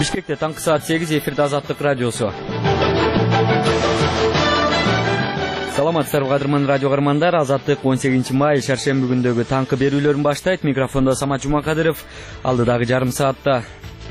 Бишкекте таңкы саат 8 эфирде Азаттык радиосу. Саламатсыздарбы кадырман радио каармандар, Азаттык 18 май шаршемби күндөгү таңкы берүүлөрүн баштайт. Микрофондо Самат Жумакадыров. Алдыдагы жарым саатта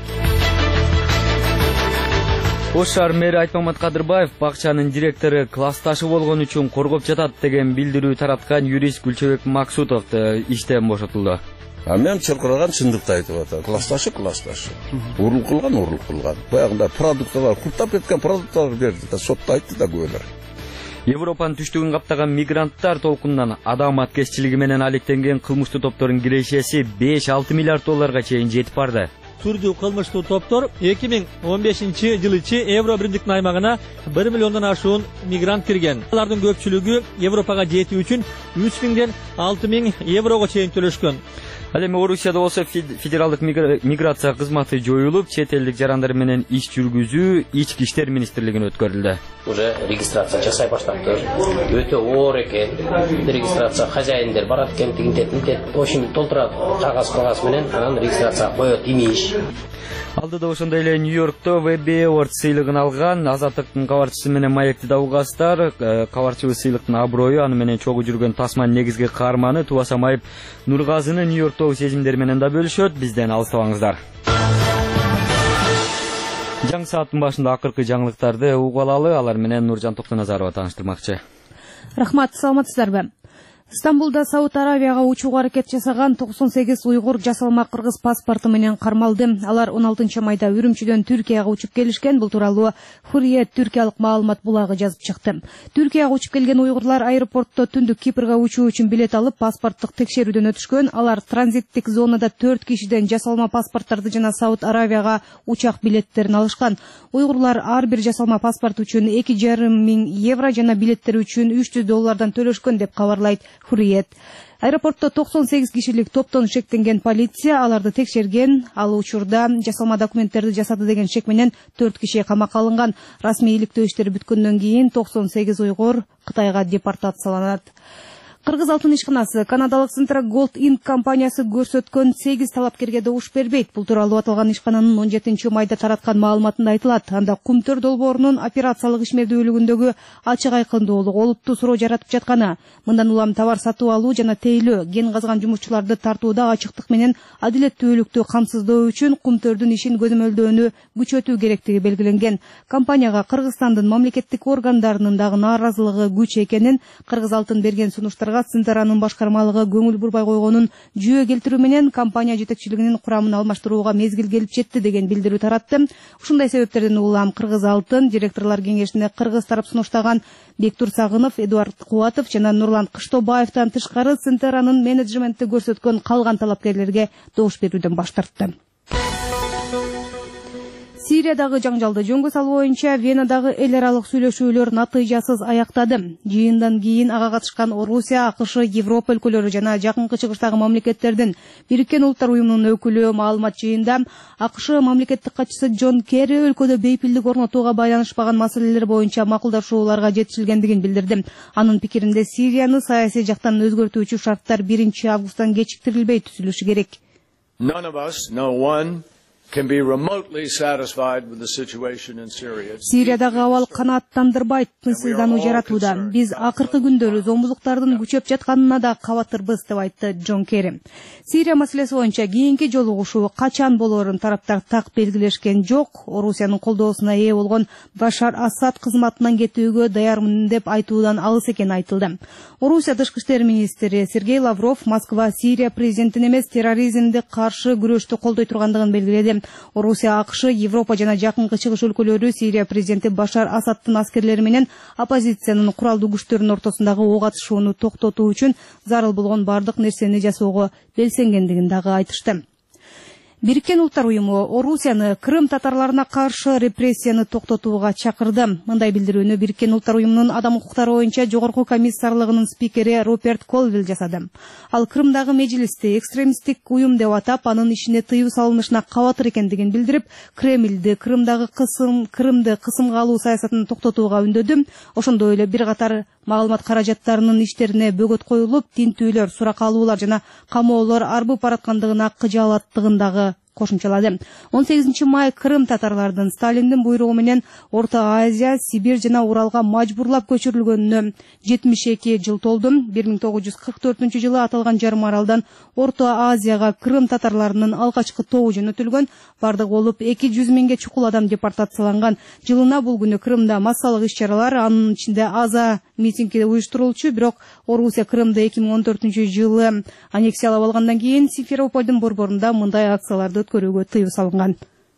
Ош шаар мэри Айтмамат Кадырбаев бакчанын директору классташы болгон үчүн коргоп жатат деген билдирүү тараткан юрист Гүлчөбек Максутов иштен бошотулду. Мен чыркыраган чындыкты айтып атам. Классташы. Урук кылган. Баягында продукталар, куртап кеткен продукттар берди да, сотто айтты да күбөлөр. Европанын түштүгүн каптаган мигранттар толкунунан адам аткезчилиги менен алектенген кылмыштуу топтордун кирешеси 5-6 миллиард долларга чейин жетип барды. Түрдүү кылмыштуу топтор 2015-жылы Евро биримдиктин аймагына 1 миллиондон ашуун мигрант кирген. Алардын көпчүлүгү Европага жетүү үчүн 3000ден 6000 еврого чейин төлөшкөн. Ал эми Орусияда болсо федералдык миграция кызматы жоюлуп, чет элдик жарандар менен иш жүргүзүү Ички иштер министрлигине өткөрүлдү. Уже регистрация жасай баштаптыр. Өтө оор экен. Регистрация хозяиндер барат экен, тигинтет, ошин толтурат кагаз менен анан регистрация коёт имиш. Алдыда ошондой эле Нью-Йоркто Webby Award сыйлыгын алган Азаттыктын кабарчысы менен маекти да угастар. Кабарчыбыз сыйлыктын аброю, аны менен чогуу жүргөн Тасман негизги каарманы Тубаса Майып Нургазыны Нью-Йорктогу сезимдери менен да бөлүшөт. Бизден алыстабаңыздар. Жаңы сааттын башында акыркы жаңылыктарды угуп алалы, алар менен Нуржан Токтоназарова тааныштырмакчы. Рахмат, саламатсыздарбы? Стамбулда Сауд Аравияга учууга аракет жасаган 98 уйгур жасалма кыргыз паспорту менен кармалды. Алар 16 майда Үрүмчүдөн Түркияга учуп келишкен. Бул тууралуу Hurriyet түркиялык маалымат булагы жазып чыкты. Түркияга учуп келген уйгурлар аэропортто түндүк Кипрге учуу үчүн билет алып, паспорттук текшерүүдөн өтүшкөн. Алар транзиттик зонада 4 кишиден жасалма паспорттарды жана Сауд Аравияга учак билеттерин алышкан. Уйгурлар ар бир жасалма паспорт үчүн 2,5 миң евро жана билеттер үчүн 300 доллардан төлөшкөн деп кабарлайт Hurriyet. Аэропортто 98 кишилик топтон шектенген полиция аларды текшерген. Ал учурда жасалма документтерди жасады деген шек менен 4 киши камакка алынган. Расмий иликтөө иштери бүткөндөн кийин 98 уйгур Кытайга депортацияланат. Кыргыз алтын ишканасы канадалык Centra Gold Inc. компаниясы көрсөткөн 8 талапкерге добуш бербейт. Бул тууралуу аталган ишкананын 17 майда тараткан маалыматында айтылат. Анда Кумтөр долбоорунун операциялык ишмердүүлүгүндөгү ачык айкындуулук, олуттуу суроо жаратып жатканы, мындан улам товар сатып алуу жана тейлөө, ген казган жумушчуларды тартууда ачыктык менен адилеттүүлүктү камсыздоо үчүн Кумтөрдүн ишин көзөмөлдөөнү күчөтүү керектиги белгиленген. Компанияга Кыргызстандын мамлекеттик органдарынын дагы нааразылыгы күч экенин, Кыргыз алтын берген сунуштар Центранын башкармалыгы көңүл бурбай койгонун жүйө келтирүү менен компания жетекчилигинин курамын алмаштырууга мезгил келип жетти деген билдирүү таратты. Ушундай себептерден улам Кыргыз алтын директорлор кеңешине кыргыз тарап сунуштаган Бектур Сагынов, Эдуард Кубатов жана Нурлан Кыштобаевден тышкары Центранын менеджменти көрсөткөн калган талапкерлерге добуш берүүдөн баш тартты. Сириядагы жаңжалды жөнгө салуу боюнча Венадагы эл аралык сүйлөшүүлөр натыйжасыз аяктады. Жыйындан кийин ага катышкан Орусия, АКШ, Европа өлкөлөрү жана жакынкы чыгыштагы мамлекеттердин Бириккен Улуттар уюмунун өкүлү маалымат жыйында АКШ мамлекеттик катчысы Джон Керри өлкөдө бейпилдик орнотууга байланышпаган маселелер боюнча макулдашууларга жетишилгендигин билдирди. Анын пикиринде Сирияны саясий жактан өзгөртүүчү шарттар 1 августтан кечиктирилбей түзүлүшү керек. Сириядагы абал канааттандырбайт, тынчсыздануу жаратууда. Биз акыркы күндөрү зомбулуктардын күчөп жатканына да кабатырбыз деп айтты Джон Керри. Сирия маселеси боюнча кийинки жолугушуу качан болоорун тараптар так белгилешкен жок. Орусиянын колдоосуна ээ болгон Башар Асад кызматынан кетүүгө даярмын деп айтуудан алыс экени айтылды. Орусия тышкы иштер министри Сергей Лавров Москва Сирия президентин эмес, терроризмди каршы күрөштү колдой тургандыгын белгиледи. Орусия, АКШ, Европа жана жакынкы чыгыш өлкөлөрү Сирия президенти Башар Асадтын аскерлери менен оппозициянын куралдуу күчтөрүнүн ортосундагы ок атышууну токтотуу үчүн зарыл болгон бардык нерсени жасоого белсенгендигин дагы айтышты. Бириккен Улуттар уюму Орусияны Крым татарларына каршы репрессияны токтотууга чакырды. Мындай билдирүүнү Бириккен Улуттар уюмунун адам укуктары боюнча жогорку комиссарлыгынын спикери Роберт Колвилл жасады. Ал Крымдагы межлисти экстремисттик уюм деп атап, анын ишине тыюу салынышына кабатыр экендигин билдирип, Кремлди Крымдагы Крымды кысымга алуу саясатын токтотууга үндөдү. Ошондой эле бир катар маалымат каражаттарынын иштерине бөгөт коюлуп, тинтүүлөр, сурак алуулар жана камоолор арбып бараткандыгына кыжаалаттыгын дагы кошумчалады. 18 май Крым татарлардын Сталиндин буйругу менен Орто Азия, Сибирь жана Уралга мажбурлап көчүрүлгөнүнө 72 жыл толду. 1944 жылы аталган жарым аралдан Орто Азияга Крым татарларынын алгачкы тобу жөнөтүлгөн. Бардыгы болуп 200 миңге чукул адам депортацияланган. Жылына бул күнү Крымда массалык иш-чаралар, анын ичинде аза митинги уюштурулчу, бирок Орусия Крымды 2014 жылы аннексиялап алгандан кийин Симферопольдун борборунда мындай акцияларды өткөрүүгө тыюу салынган.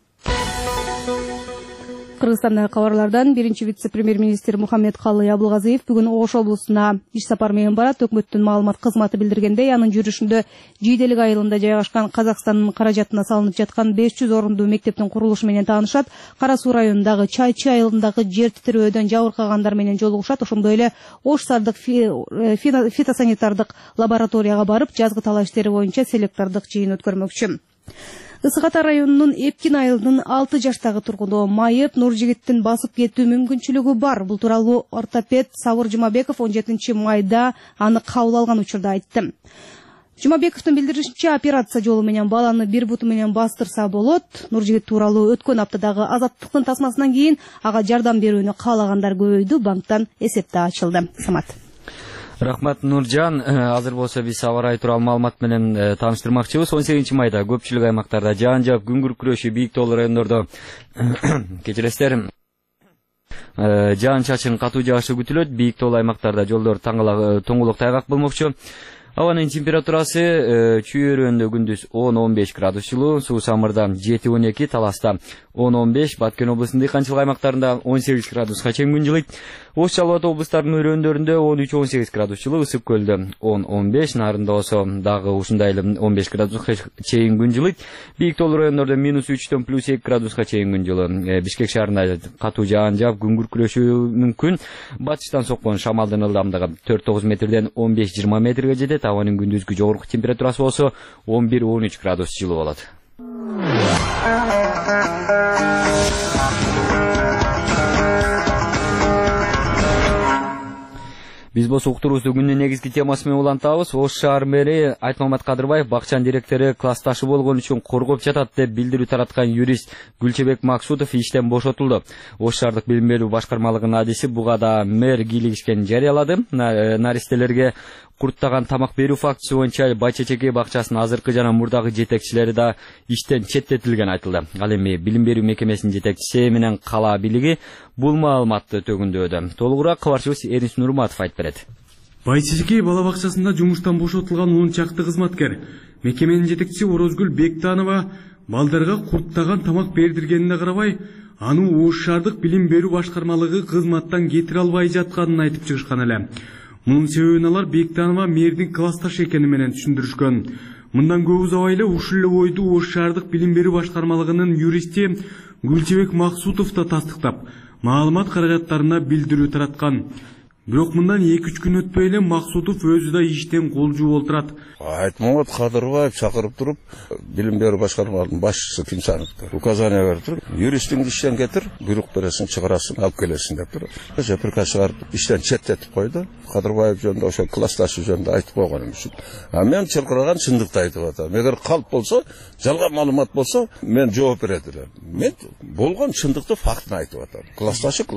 Кыргызстандагы кабарлардан биринчи вице-премьер-министр Мухаммед Калый Абылгазиев бүгүн Ош облусуна иш сапар менен барат. Өкмөттүн маалымат кызматы билдиргендей, анын жүрүшүндө Жийделик айылында жайгашкан Казакстандын каражатына салынып жаткан 500 орундуу мектептин курулушу менен таанышат. Кара Суу районундагы Чайчы айылындагы жер титирөөдөн жабыркагандар менен жолугушат. Ошондой эле Ош шаардык фитосанитардык лабораторияга барып, жазгы талаа иштери боюнча селектордук жыйын өткөрмөкчү. Ысык Ата районунун Эпкин айылынын 6 жаштагы тургуну майып Нуржигиттин басып кетүү мүмкүнчүлүгү бар. Бул тууралуу ортопед Сабыр Жумабеков 17 майда аны кабыл алган учурда айтты. Жумабековдун билдиришинче, операция жолу менен баланы бир буту менен бастырса болот. Нуржигит тууралуу өткөн аптадагы Азаттыктын тасмасынан кийин ага жардам берүүнү каалагандар көбөйдү. Банктан эсеп да ачылды. Самат. Рахмат Нуржан. Азыр болсо биз аба ырайы тууралуу маалымат менен тааныштырмакчыбыз. 18 майда көпчүлүк аймактарда жаан жаап, күн күркүрөшү, бийик тоолуу райондордо кечиресиздер, жаан-чачын катуу жаашы күтүлөт. Бийик тоолуу аймактарда жолдор тоңгулук тайгак болмокчу. Абанын температурасы чүйөрөндө күндүз 10-15 градус жылуу, суу самырда 7-12, Таласта 10-15, Баткен облусунун дыйканчылык аймактарында 18 градуска чейин күн жылыйт. Ош Жалал Ата облустарынын өрөөндөрүндө 13-18 градус жылуу, Ысык көлдө 10-15, Нарында болсо дагы ушундай эле 15 градуска чейин күн жылыйт. Бийик тоолуу райондордо -3 +2 градуска чейин күн жылуу. Бишкек шаарында катуу жаан жаап, күн күркүрөшү мүмкүн. Батыштан соккон шамалдын ылдамдыгы 4-9 метрден 15-20 метрге жетет. Абанын күндүзгү жогорку температурасы болсо 11-13 градус жылуу болот. Биз болсо уктуруубузду күндүн негизги темасы менен улантабыз. Ош шаар мэри Айтмамат Кадырбаев бакчанын директору классташы болгон үчүн коргоп жатат деп билдирүү тараткан юрист Гүлчебек Максутов иштен бошотулду. Ош шаардык билим берүү башкармалыгынын адиси буга да мэр кийлигишкенин жарыялады. Наристелерге курттаган тамак берүү фактысы боюнча Байчечеке бакчасынын азыркы жана мурдагы жетекчилери да иштен четтетилгени айтылды. Ал эми билим берүү мекемесинин жетекчиси менен кала бийлиги бул маалыматты төгүндөдү. Толугураак кабарчыбыз Эрис Нурматов айтып берет. Байчечеке бала бакчасында жумуштан бошотулган 10 чакты кызматкер. Мекеменин жетекчиси Орозгүл Бектанова балдарга курттаган тамак бердиргенине карабай, аны Ош шаардык билим берүү башкармалыгы кызматтан кетире албай жатканын айтып чыгышкан эле. Мунун себебин алар Бектанова мэрдин классташы экени менен түшүндүрүшкөн. Мындан көп узабай эле ушул эле ойду Ош шаардык билим берүү башкармалыгынын юристи Гүлчебек Максутов да тастыктап, маалымат каражаттарына билдирүү тараткан. Бирок мындан 2-3 күн өтпөй эле Максутов өзү да иштен кол жууп олтурат. Айтмамат Кадырбаев чакырып туруп, билим берүү башкармалыгынын башчысы Кинсановго указание берип туруп, юристиңди иштен кетир, буйрук бересиң, чыгарасың, алып келесиң деп туруп. Жапырка чыгарып иштен четтетип койду. Кадырбаев жөнүндө ошо классташы жөнүндө айтып койгонум үчүн. Мен чылкыраган чындыкты айтып атам. Эгер калп болсо, жалган маалымат болсо, мен жооп берет элем. Мен болгон чындыкты фактын айтып атам. Классташы.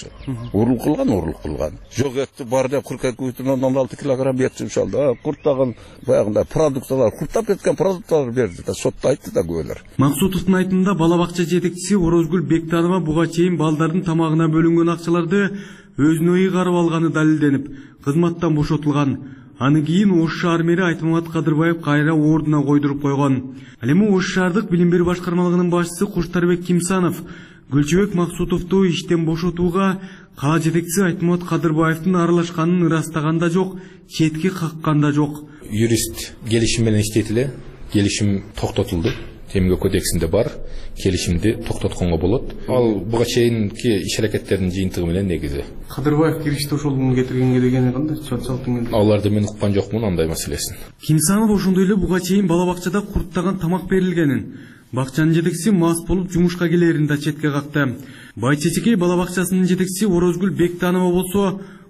Урул кылган. Жок этти бар деп 42,16 килограмм ет жумшалды. Курттаган баягындай продукталар, курттап кеткен продукталар берди да, сотто айтты да көөлөр. Максутовдун айтымында бала бакча жетекчиси Орозгүл Бектанова буга чейин балдардын тамагына бөлүнгөн акчаларды өзүнө ыйгарып алганы далилденип, кызматтан бошотулган. Аны кийин Ош шаар мэри Айтмамат Кадырбаев кайра ордуна койдуруп койгон. Ал эми Ош шаардык билим берүү башкармалыгынын башчысы Куштарбек Кимсанов Гүлчебек Максутовду иштен бошотууга кала жетекчиси Айтмамат Кадырбаевдин аралашканын ырастаган да жок, четке каккан да жок. Юрист келишим менен иштетиле, келишим токтотулду. Темгө кодексинде бар, келишимди токтотконго болот. Ал буга чейинки иш-аракеттердин жыйынтыгы менен негизи. Кадырбаев киришти ошол кетиргенге дегени кандай? Чат-чалтын. Аларды мен уккан жокмун андай маселесин. Кимсанов ошондой эле буга чейин бала бакчада курттаган тамак берилгенин, бакчанын жетекчиси мас болуп жумушка келерин да четке какты. Байчечеке бала бакчасынын жетекчиси Орозгүл Бектанова болсо,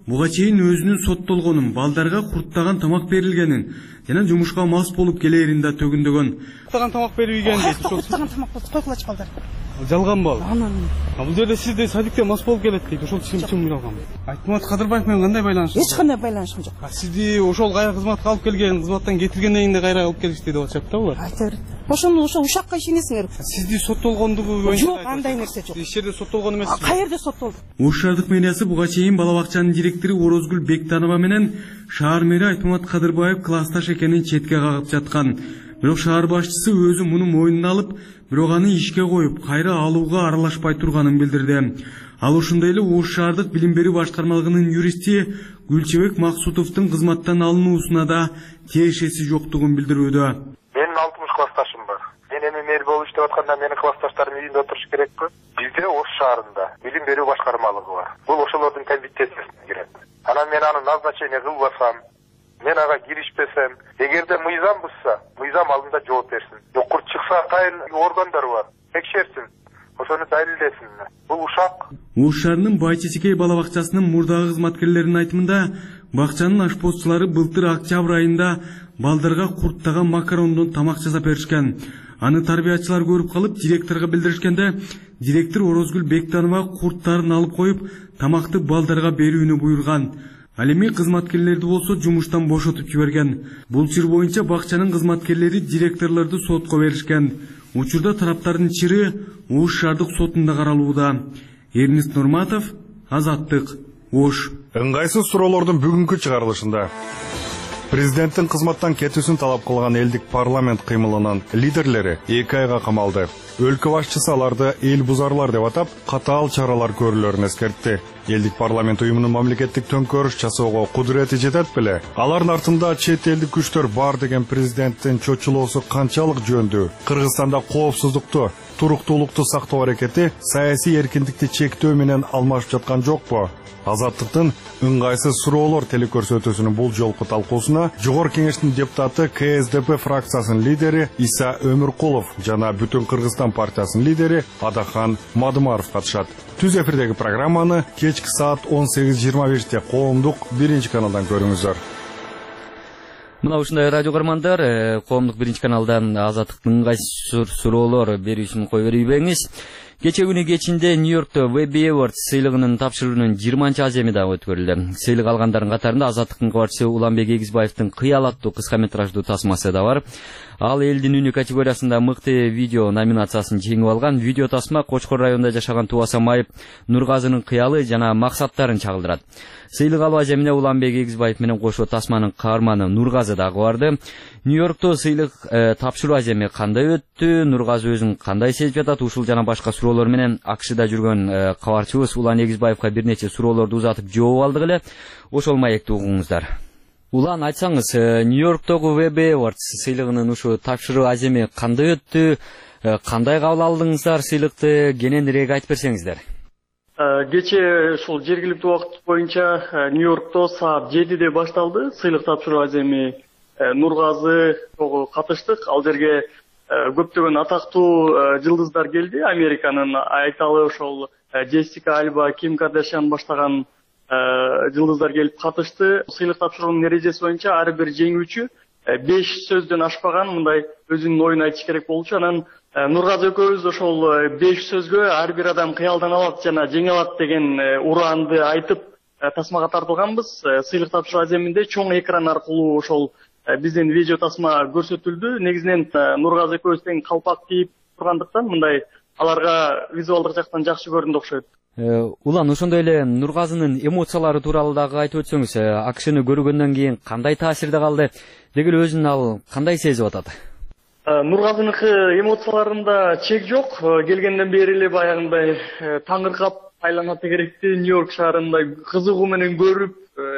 буга чейин өзүнүн соттолгонун, балдарга курттаган тамак берилгенин жана жумушка мас болуп келерин да төгүндөгөн. Курттаган тамак берилген дейт. Курттаган тамак болду, тойкулач балдар. Жалган бал. Анан. Бул жерде сизде садикте мас болуп келет дейт. Ошол чын жалган. Айтмат Кадырбаев менен кандай байланышыңыз? Эч кандай байланышым жок. Сизди ошол кайра кызматка алып келген, кызматтан кетиргенден кийин кайра алып келишти деп атышат да булар. Айта берет. Ошону ошо ушакка ишенесиңер. Сизди соттолгондугу боюнча жок, андай нерсе жок. Иш жерде соттолгон эмессиз. Каерде соттолду? Ош шаардык мэриясы буга чейин бала бакчанын директору Орозгүл Бектанова менен шаар мэри Айтмат Кадырбаев классташ экенин четке кагып жаткан. Бирок шаар башчысы өзү муну мойнуна алып, бирок аны ишке коюп, кайра алууга аралашпай турганын билдирди. Ал ошондой эле Ош шаардык билим берүү башкармалыгынын юристи Гүлчебек Максутовдун кызматтан алынуусуна да тиешеси жоктугун билдирүүдө. Менин 60 классташым бар. Мен эми мэр болуп иштеп атканда менин классташтарым үйүндө отуруш керекпи? Бизде Ош шаарында билим берүү башкармалыгы бар. Бул ошолордун компетенциясына кирет. Анан мен аны назначение кылбасам, мен ага киришпесем, эгерде мыйзам бузса, мыйзам алдында жооп берсин. Жокур чыкса атайын органдар бар, текшерсин. Ошону далилдесин. Бул ушак. Ош шаарынын Байчечекей бала бакчасынын мурдагы кызматкерлеринин айтымында, бакчанын ашпозчулары былтыр октябрь айында балдарга курттаган макарондон тамак жасап беришкен. Аны тарбиячылар көрүп калып, директорго билдиришкенде, директор Орозгүл Бектанова курттарын алып коюп, тамакты балдарга берүүнү буйрган. Ал эми кызматкерлерди болсо жумуштан бошотуп жиберген. Бул чыр боюнча бакчанын кызматкерлери директорлорду сотко беришкен. Учурда тараптардын чыры Ош шаардык сотунда каралууда. Эрнест Нурматов, Азаттык, Ош. Ыңгайсыз суроолордун бүгүнкү чыгарылышында президенттин кызматтан кетүүсүн талап кылган элдик парламент кыймылынын лидерлери 2 айга камалды. Өлкө башчысы аларды эл бузарлар деп атап, катаал чаралар көрүлөрүн эскертти. Элдик парламент уюмунун мамлекеттик төңкөрүш жасоого кудурети жетет беле? Алардын артында чет элдик күчтөр бар деген президенттин чочулоосу канчалык жөндүү? Кыргызстанда коопсуздукту, туруктуулукту сактоо аракети саясий эркиндикти чектөө менен алмашып жаткан жокпу? Азаттыктын ыңгайсыз суроолор телекөрсөтүүсүнүн бул жолку талкуусуна Жогорку Кеңештин депутаты КСДП фракциясынын лидери Иса Өмүркулов жана Бүтүн Кыргызстан партиясынын лидери Адахан Мадымаров катышат. Түз эфирдеги программаны кечки саат 18:25-те коомдук 1 каналдан көрүңүздөр. Мына ушундай радио көрмандар, коомдук 1 каналдан Азаттыктын ыңгайсыз суроолор берүүсүн кое бербеңиз. Кече күнү кечинде Нью-Йоркто Webby Awards сыйлыгынын тапшыруунун 20-аземи да өткөрүлдү. Сыйлык алгандардын катарында Азаттыктын кабарчысы Уланбек Эгизбаевдин Кыял аттуу кыска метраждуу тасмасы да бар. Ал элдин үнү категориясында мыкты видео номинациясын жеңип алган. Видео тасма Кочкор районунда жашаган Тубаса Майып Нургазынын кыялы жана максаттарын чагылдырат. Сыйлык алуу аземине Уланбек Эгизбаев менен кошо тасманын каарманы Нургазы дагы барды. Нью-Йоркто сыйлык тапшыруу аземи кандай өттү? Нургазы өзүн кандай сезип жатат? Ушул жана башка суроолор менен АКШда жүргөн кабарчыбыз Улан Эгизбаевга бир нече суроолорду узатып жооп алдык эле. Ошол маекти угуңуздар. Улан, айтсаңыз, Нью-Йорктогу Webby Awards сыйлыгынын ушу тапшыруу аземи кандай өттү? Кандай кабыл алдыңыздар сыйлыкты? Кененирээк айтып берсеңиздер. Кече ушул жергиликтүү убакыт боюнча Нью-Йоркто саат 7-де башталды. Сыйлык тапшыруу аземи Нургазы катыштык. Ал жерге көптөгөн атактуу жылдыздар келди. Американын айталы ошол Джессика Альба, Ким Кардашьян баштаган жылдыздар келип катышты. Сыйлык тапшыруунун эрежеси боюнча ар бир жеңүүчү 5 сөздөн ашпаган мындай өзүнүн оюн айтыш керек болчу. Анан Нургазы экөөбүз ошол 5 сөзгө ар бир адам кыялдан алат жана жеңе алат деген ураанды айтып тасмага тартылганбыз. Сыйлык тапшыруу аземинде чоң экран аркылуу ошол биздин видео тасма көрсөтүлдү. Негизинен Нургазы экөөбүз тең калпак кийип тургандыктан мындай аларга визуалдык жактан жакшы көрүндү окшойт. Улан, ошондой эле Нургазынын эмоциялары тууралуу дагы айтып өтсөңүз, АКШны көргөндөн кийин кандай таасирде калды? Деги эле өзүн ал кандай сезип атат? Нургазыныкы эмоцияларында чек жок. Келгенден бери эле баягындай таңыркап айлана тегеректи Нью-Йорк шаарындай кызыгуу менен көрүп,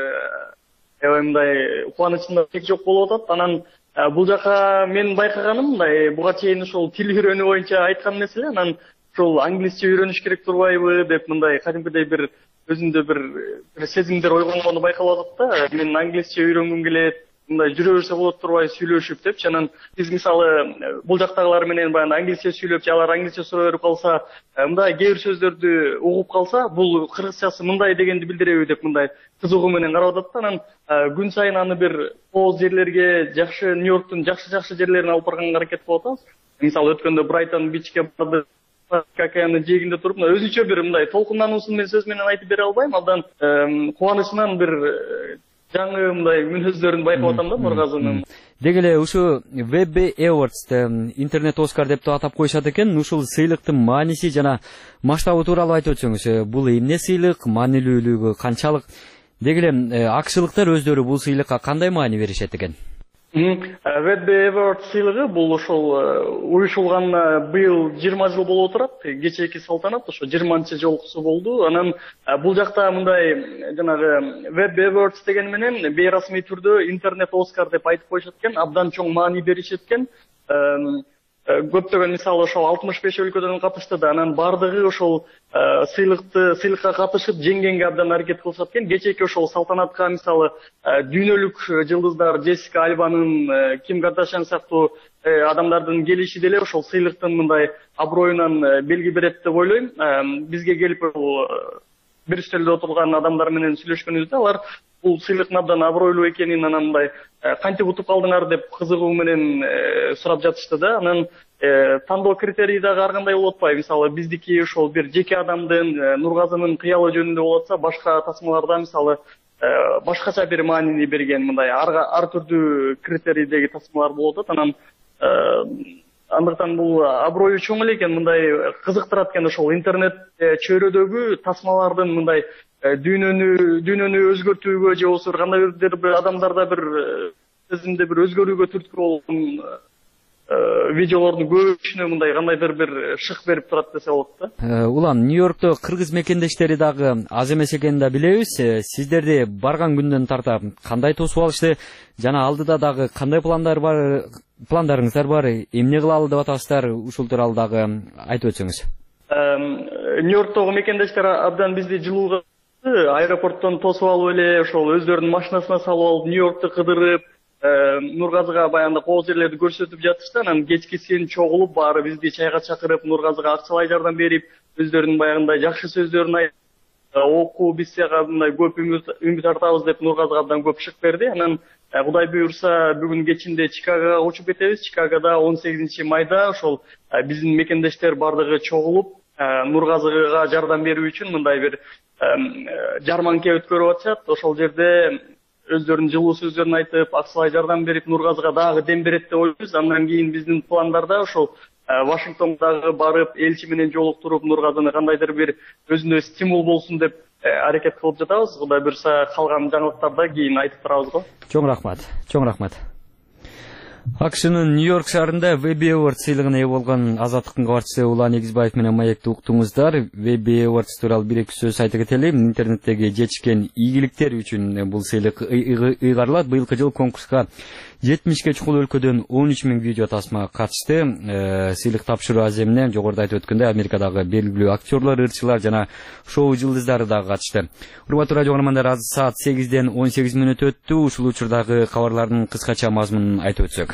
мындай кубанычында чек жок болуп атат. Анан бул жака мен байкаганым мындай буга чейин ошол тил үйрөнүү боюнча айткан нерсе, анан ошол англисче үйрөнүш керек турбайбы деп мындай кадимкидей бир өзүндө бир сезимдер ойгонгону байкалып атат да. Мен англисче үйрөнгүм келет, мындай жүрө берсе болот турбай сүйлөшүп депчи. Анан биз мисалы бул жактагылар менен баягы англисче сүйлөп, же алар англисче суроо берип калса, мындай кээ бир сөздөрдү угуп калса, бул кыргызчасы мындай дегенди билдиреби деп мындай кызыгуу менен карап атат да. Анан күн сайын аны бир кооз жерлерге, жакшы Нью-Йорктун жакшы жерлерине алып барганга аракет кылып атабыз. Мисалы өткөндө Брайтон Бичке барды, океандын жээгинде туруп, өзүнчө бир мындай толкундануусун мен сөз менен айтып бере албайм. Абдан кубанычынан бир жаңы мындай мүнөздөрүн байкап атам да Нургазынын. Деги эле ушу Webby Awards интернет Оскар деп атап коюшат экен. Ушул сыйлыктын мааниси жана масштабы тууралуу айтып өтсөңүз. Бул эмне сыйлык, маанилүүлүгү канчалык? Деги эле акшылыктар өздөрү бул сыйлыкка кандай маани беришет экен? Webby Awards сыйлыгы бул ошол уюшулганына быйыл 20 жыл болуп турат. Кечээки салтанат ошо 20-жолкусу болду. Анан бул жакта мындай жанагы Webby Awards деген менен бейрасмий түрдө интернет Оскар деп айтып коюшат экен. Абдан чоң маани беришет экен. Көптөгөн мисалы ошол 65 өлкөдөн катышты да, анан бардыгы ошол сыйлыкка катышып жеңгенге абдан аракет кылышат экен. Кечээки ошол салтанатка мисалы дүйнөлүк жылдыздар Джессика Альбанын, Ким Кардашьян сыяктуу адамдардын келиши деле ошол сыйлыктын мындай аброюнан белги берет деп ойлойм. Бизге келип бир стөлдө отурган адамдар менен сүйлөшкөнүбүздө алар бул сыйлыктын абдан абройлуу экенин, анан мындай кантип утуп калдыңар деп кызыгуу менен сурап жатышты да. Анан тандоо критерийи дагы ар кандай болуп атпайбы. Мисалы биздики ошол бир жеке адамдын Нургазынын кыялы жөнүндө болуп атса, башка тасмаларда мисалы башкача бир маанини берген мындай ар түрдүү критерийдеги тасмалар болуп атат. Анан андыктан бул аброю чоң эле экен, мындай кызыктырат экен ошол интернет чөйрөдөгү тасмалардын мындай дүйнөнү өзгөртүүгө же болбосо кандай бир адамдарда бир сезимде бир өзгөрүүгө түрткү болгон видеолордун көбүнчөсүнө мындай кандайдыр бир шык берип турат десе болот да. Улам Нью-Йоркто кыргыз мекендештери дагы аз эмес экенин да билебиз. Сиздерди барган күндөн тарта кандай тосуп алышты жана алдыда дагы кандай пландарыңыздар бар, эмне кылалы деп атасыздар, ушул тууралуу дагы айтып өтсөңүз. Нью-Йорктогу мекендештер абдан бизди жылууга аэропорттон тосуп алып эле ошол өздөрүнүн машинасына салып алып Нью-Йоркту кыдырып, Нургазыга баягы кооз жерлерди көрсөтүп жатышты. Анан кечкисин чогулуп баары бизди чайга чакырып, Нургазыга акчалай жардам берип, өздөрүнүн баягындай жакшы сөздөрүн айтып, окуу биз сага мындай көп үмүт артабыз деп Нургазыга абдан көп шык берди. Анан Кудай буйрса бүгүн кечинде Чикагога учуп кетебиз. Чикагода 18 майда ошол биздин мекендештер бардыгы чогулуп, Нургазыга жардам берүү үчүн мындай бир жарманке өткөрүп атышат. Ошол жерде өздөрүнүн жылуу сөздөрүн айтып, акчалай жардам берип, Нургазыга дагы дем берет деп ойлойбуз. Андан кийин биздин пландарда ошол Вашингтондагы барып, элчи менен жолуктуруп, Нургазыны кандайдыр бир өзүнө стимул болсун деп аракет кылып жатабыз. Кудай буйрса калган жаңылыктарды кийин айтып турабыз го. Чоң рахмат. Чоң рахмат. AQShnын Нью-Йорк шаарында Webby Awards сыйлыгына ээ болгон Азаттыктын кабарчысы Улан Эгизбаев менен маекти уктуңуздар. Webby Awards тууралуу бир-эки сөз айта кетели. Интернеттеги жетишкен ийгиликтер үчүн бул сыйлык ыйгарылат. Быйылкы жыл конкурска 70ке чукул өлкөдөн 13.000 видео тасма катышты. Сыйлык тапшыруу аземине жогоруда айтып өткөндөй Америкадагы белгилүү актерлор, ырчылар жана шоу жылдыздары дагы катышты. Урматтуу радио угармандар, азыр саат 8ден 18 мүнөт өттү. Ушул учурдагы кабарлардын кыскача мазмунун айтып өтсөк.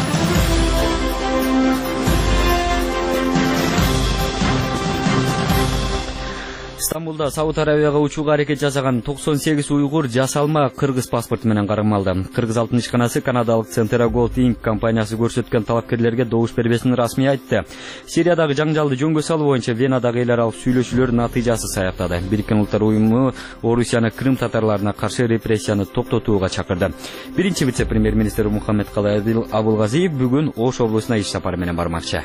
Стамбулда Сауд Арабияга учууга аракет жасаган 98 уйгур жасалма кыргыз паспорту менен кармалды. Кыргыз алтын ишканасы канадалык Centera Gold Inc. компаниясы көрсөткөн талапкерлерге добуш бербесин расмий айтты. Сириядагы жаңжалды жөнгө салуу боюнча Венадагы эл аралык сүйлөшүүлөр натыйжасыз аяктады. Бириккен Улуттар уюму Орусияны Крым татарларына каршы репрессияны токтотууга чакырды. Биринчи вице-премьер-министр Мухаммедкалый Абылгазиев бүгүн Ош облусуна иш сапары менен бармакчы.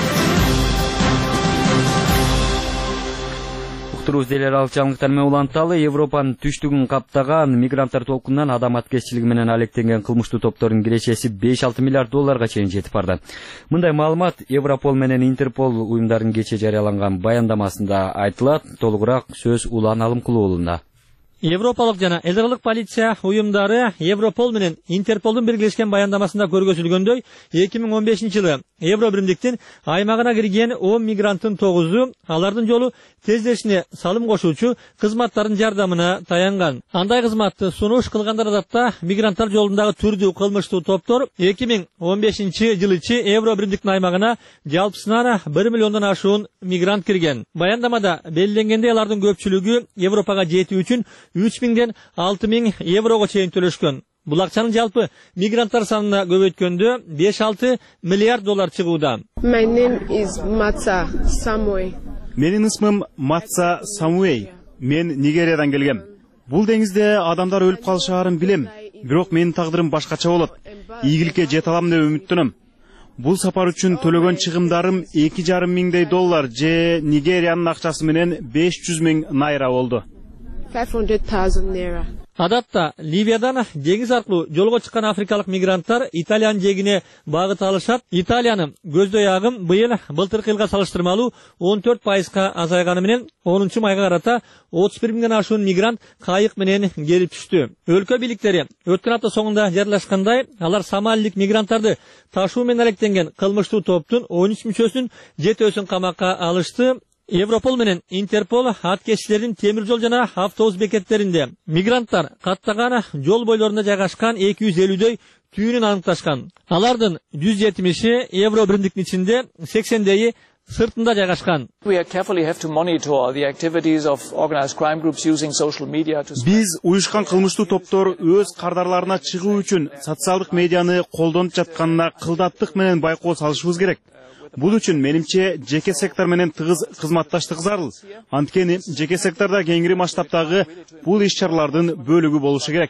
Делералык жаңылыктар менен уланталы. Европанын түштүгүн каптаган мигранттар толкунунан адам аткезчилиги менен алектенген кылмыштуу топтордун кирешеси 5-6 миллиард долларга чейин жетип барды. Мындай маалымат Европол менен Интерпол уюмдарын кечээ жарыяланган баяндамасында айтылат. Толугураак сөз Улан Алымкулуулунда. Европалык жана эл аралык полиция уюмдары Европол менен Интерполдун биргелешкен баяндамасында көргөзүлгөндөй 2015-жылы Евро биримдиктин аймагына кирген 10 мигранттын 9-у алардын жолу тездешине салым кошуучу кызматтардын жардамына таянган. Андай кызматты сунуш кылгандар адатта мигранттар жолундагы түрдүү кылмыштуу топтор 2015-жылычы Евро биримдиктин аймагына жалпысынан 1 миллиондон ашуун мигрант кирген. Баяндамада белгиленгендей алардын көпчүлүгү Европага жетүү үчүн 3000ден 6000 еврого чейин төлөшкөн. Бул акчанын жалпы мигранттар санына көбөйткөндө 5-6 миллиард доллар чыгууда. My name is Matsa Samuel. Менин исмим Матса Самуэй. Мен Нигериядан келгем. Бул деңизде адамдар өлүп калышаарын билем. Бирок менин тагдырым башкача болот. Ийгиликке жете алам деп үмүттөнөм. Бул сапар үчүн төлөгөн чыгымдарым 2,5 миңдей доллар же Нигериянын акчасы менен 500 миң найра болду. 500,000 naira. Адатта Ливиядан деңиз аркылуу жолго чыккан африкалык мигранттар Италиянын жегине багыт алышат. Италиянын көздөй агым быйыл былтыркы жылга салыштырмалуу 14%га азайганы менен 10-майга карата 31 миңден ашуун мигрант кайык менен келип түштү. Өлкө бийликтери өткөн апта соңунда жарыялашкандай, алар сомалилик мигранттарды ташуу менен алектенген кылмыштуу топтун 13 мүчөсүн 7-өсүн камакка алышты. Европол менен Интерпол аткечилердин темир жол жана автобус бекеттеринде мигранттар каттаган жол бойлорунда жайгашкан 250дөй түйүнүн аныкташкан. Алардын 170-и Евро биримдиктин ичинде, 80дөйү сыртында жайгашкан. Биз уюшкан кылмыштуу топтор өз кардарларына чыгуу үчүн социалдык медианы колдонуп жатканына кылдаттык менен байкоо салышыбыз керек. Бул үчүн менимче жеке сектор менен тыгыз кызматташтык зарыл. Анткени жеке секторда кеңири масштабтагы бул иш-чаралардын бөлүгү болушу керек.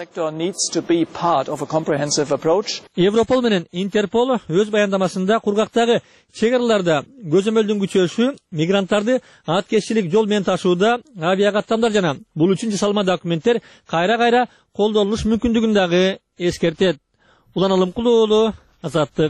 Европол менен Интерпол өз баяндамасында кургактагы чек араларда көзөмөлдүн күчөшү, мигранттарды аткечилик жол менен ташууда авиакаттамдар жана бул үчүн жасалма документтер кайра-кайра колдонулуш мүмкүндүгүн дагы эскертет. Улан Алымкулуу уулу, Азаттык.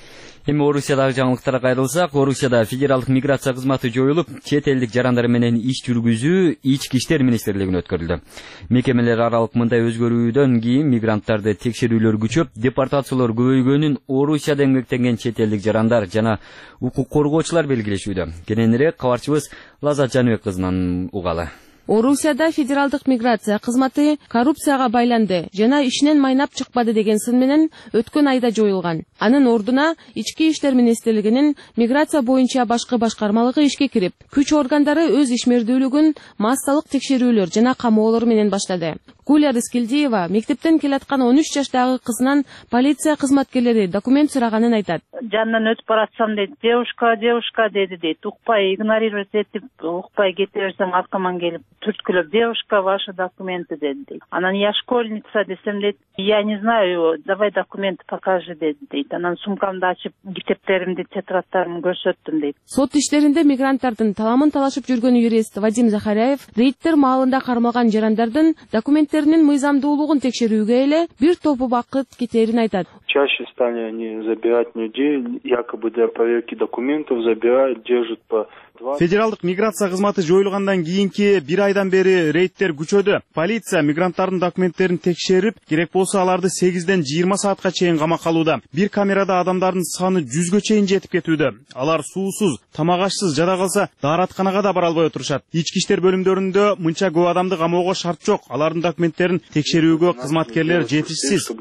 Эми Орусиядагы жаңылыктарга кайрылсак, Орусияда федералдык миграция кызматы жоюлуп, чет элдик жарандар менен иш жүргүзүү Ички иштер министрлигине өткөрүлдү. Мекемелер аралык мындай өзгөрүүдөн кийин мигранттарды текшерүүлөр күчөп, депортациялар көбөйгөнүн Орусияда эмгектенген чет элдик жарандар жана укук коргоочулар белгилешүүдө. Кененирээк кабарчыбыз Лазат Жаныбек кызынан угалы. Орусияда федералдык миграция кызматы коррупцияга байланды жана ишинен майнап чыкпады деген сын менен өткөн айда жоюлган. Анын ордуна Ички иштер министрлигинин миграция боюнча башкы башкармалыгы ишке кирип, күч органдары өз ишмердүүлүгүн массалык текшерүүлөр жана камоолор менен баштады. Гулия Рыскелдиева мектептен келаткан 13 жаштагы кызынан полиция кызматкерлери документ сураганын айтат. Жанынан өтүп баратсам дейт, девушка деди дейт, укпай игнорировать этип, укпай кете берсем аркаман келип түрткүлөп, девушка, ваши документы деди дейт. Анан я школьница десем дейт, я не знаю, давай документы покажи деди дейт. Анан сумкамды ачып, китептеримди, тетрадтарымды көрсөттүм дейт. Сот иштеринде мигранттардын таламын талашып жүргөн юрист Вадим Захаряев рейдтер маалында кармалган жарандардын документтеринин мыйзамдуулугун текшерүүгө эле бир топу убакыт кетерин айтат. Чаще стали они забирать людей, якобы для проверки документов забирают, держат по... Федералдык миграция кызматы жоюлгандан кийинки бир айдан бери рейдтер күчөдү. Полиция мигранттардын документтерин текшерип, керек болсо аларды 8ден 20 саатка чейин камакка алууда. Бир камерада адамдардын саны 100гө чейин жетип кетүүдө. Алар суусуз, тамак ашсыз жада калса дааратканага да бара албай отурушат. Ички иштер бөлүмдөрүндө мынча көп адамды камоого шарт жок. Алардын документтерин текшерүүгө кызматкерлер жетишсиз.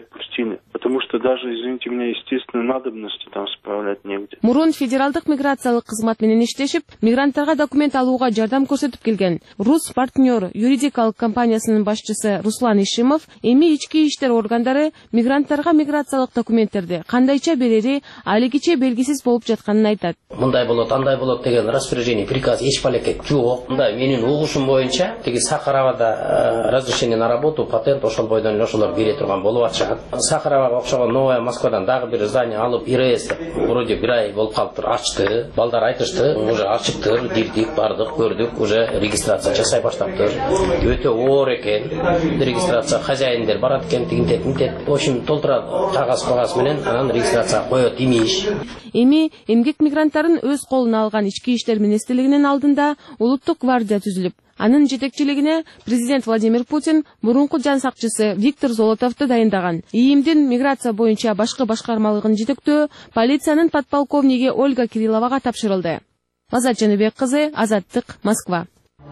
Потому что даже, извините меня, естественной надобности там справлять негде. Мурун федералдык миграциялык кызмат менен иштешип, мигранттарга документ алууга жардам көрсөтүп келген Рус партнер юридикалык компаниясынын башчысы Руслан Ишимов эми ички иштер органдары мигранттарга миграциялык документтерди кандайча берери алигиче белгисиз болуп жатканын айтат. Мындай болот, андай болот деген распоряжение, приказ эч балекет жок. Мындай менин угушум боюнча тиги Сахаравада разрешение на работу, патент ошол бойдон ошолор бере турган болуп атышат. Сахаравага окшогон Новая Москвадан дагы бир здание алып ИРС вроде бир ай болуп калыптыр, ачты. Балдар айтышты, уже ачыктыр, кирдик, бардык, көрдүк, уже регистрация жасай баштаптыр. Өтө оор экен. Регистрация хозяиндер барат экен, тигинтет. В общем, толтура кагаз менен анан регистрация коет имиш. Эми эмгек мигранттарын өз колуна алган Ички иштер министрлигинин алдында улуттук гвардия түзүлүп, Анын жетекчилигине президент Владимир Путин мурунку жан сакчысы Виктор Золотовду дайындаган. ИИМдин миграция боюнча башкы башкармалыгын жетектөө полициянын подполковниги Ольга Кирилловага тапшырылды. Азат Жаныбек кызы, Азаттык, Москва.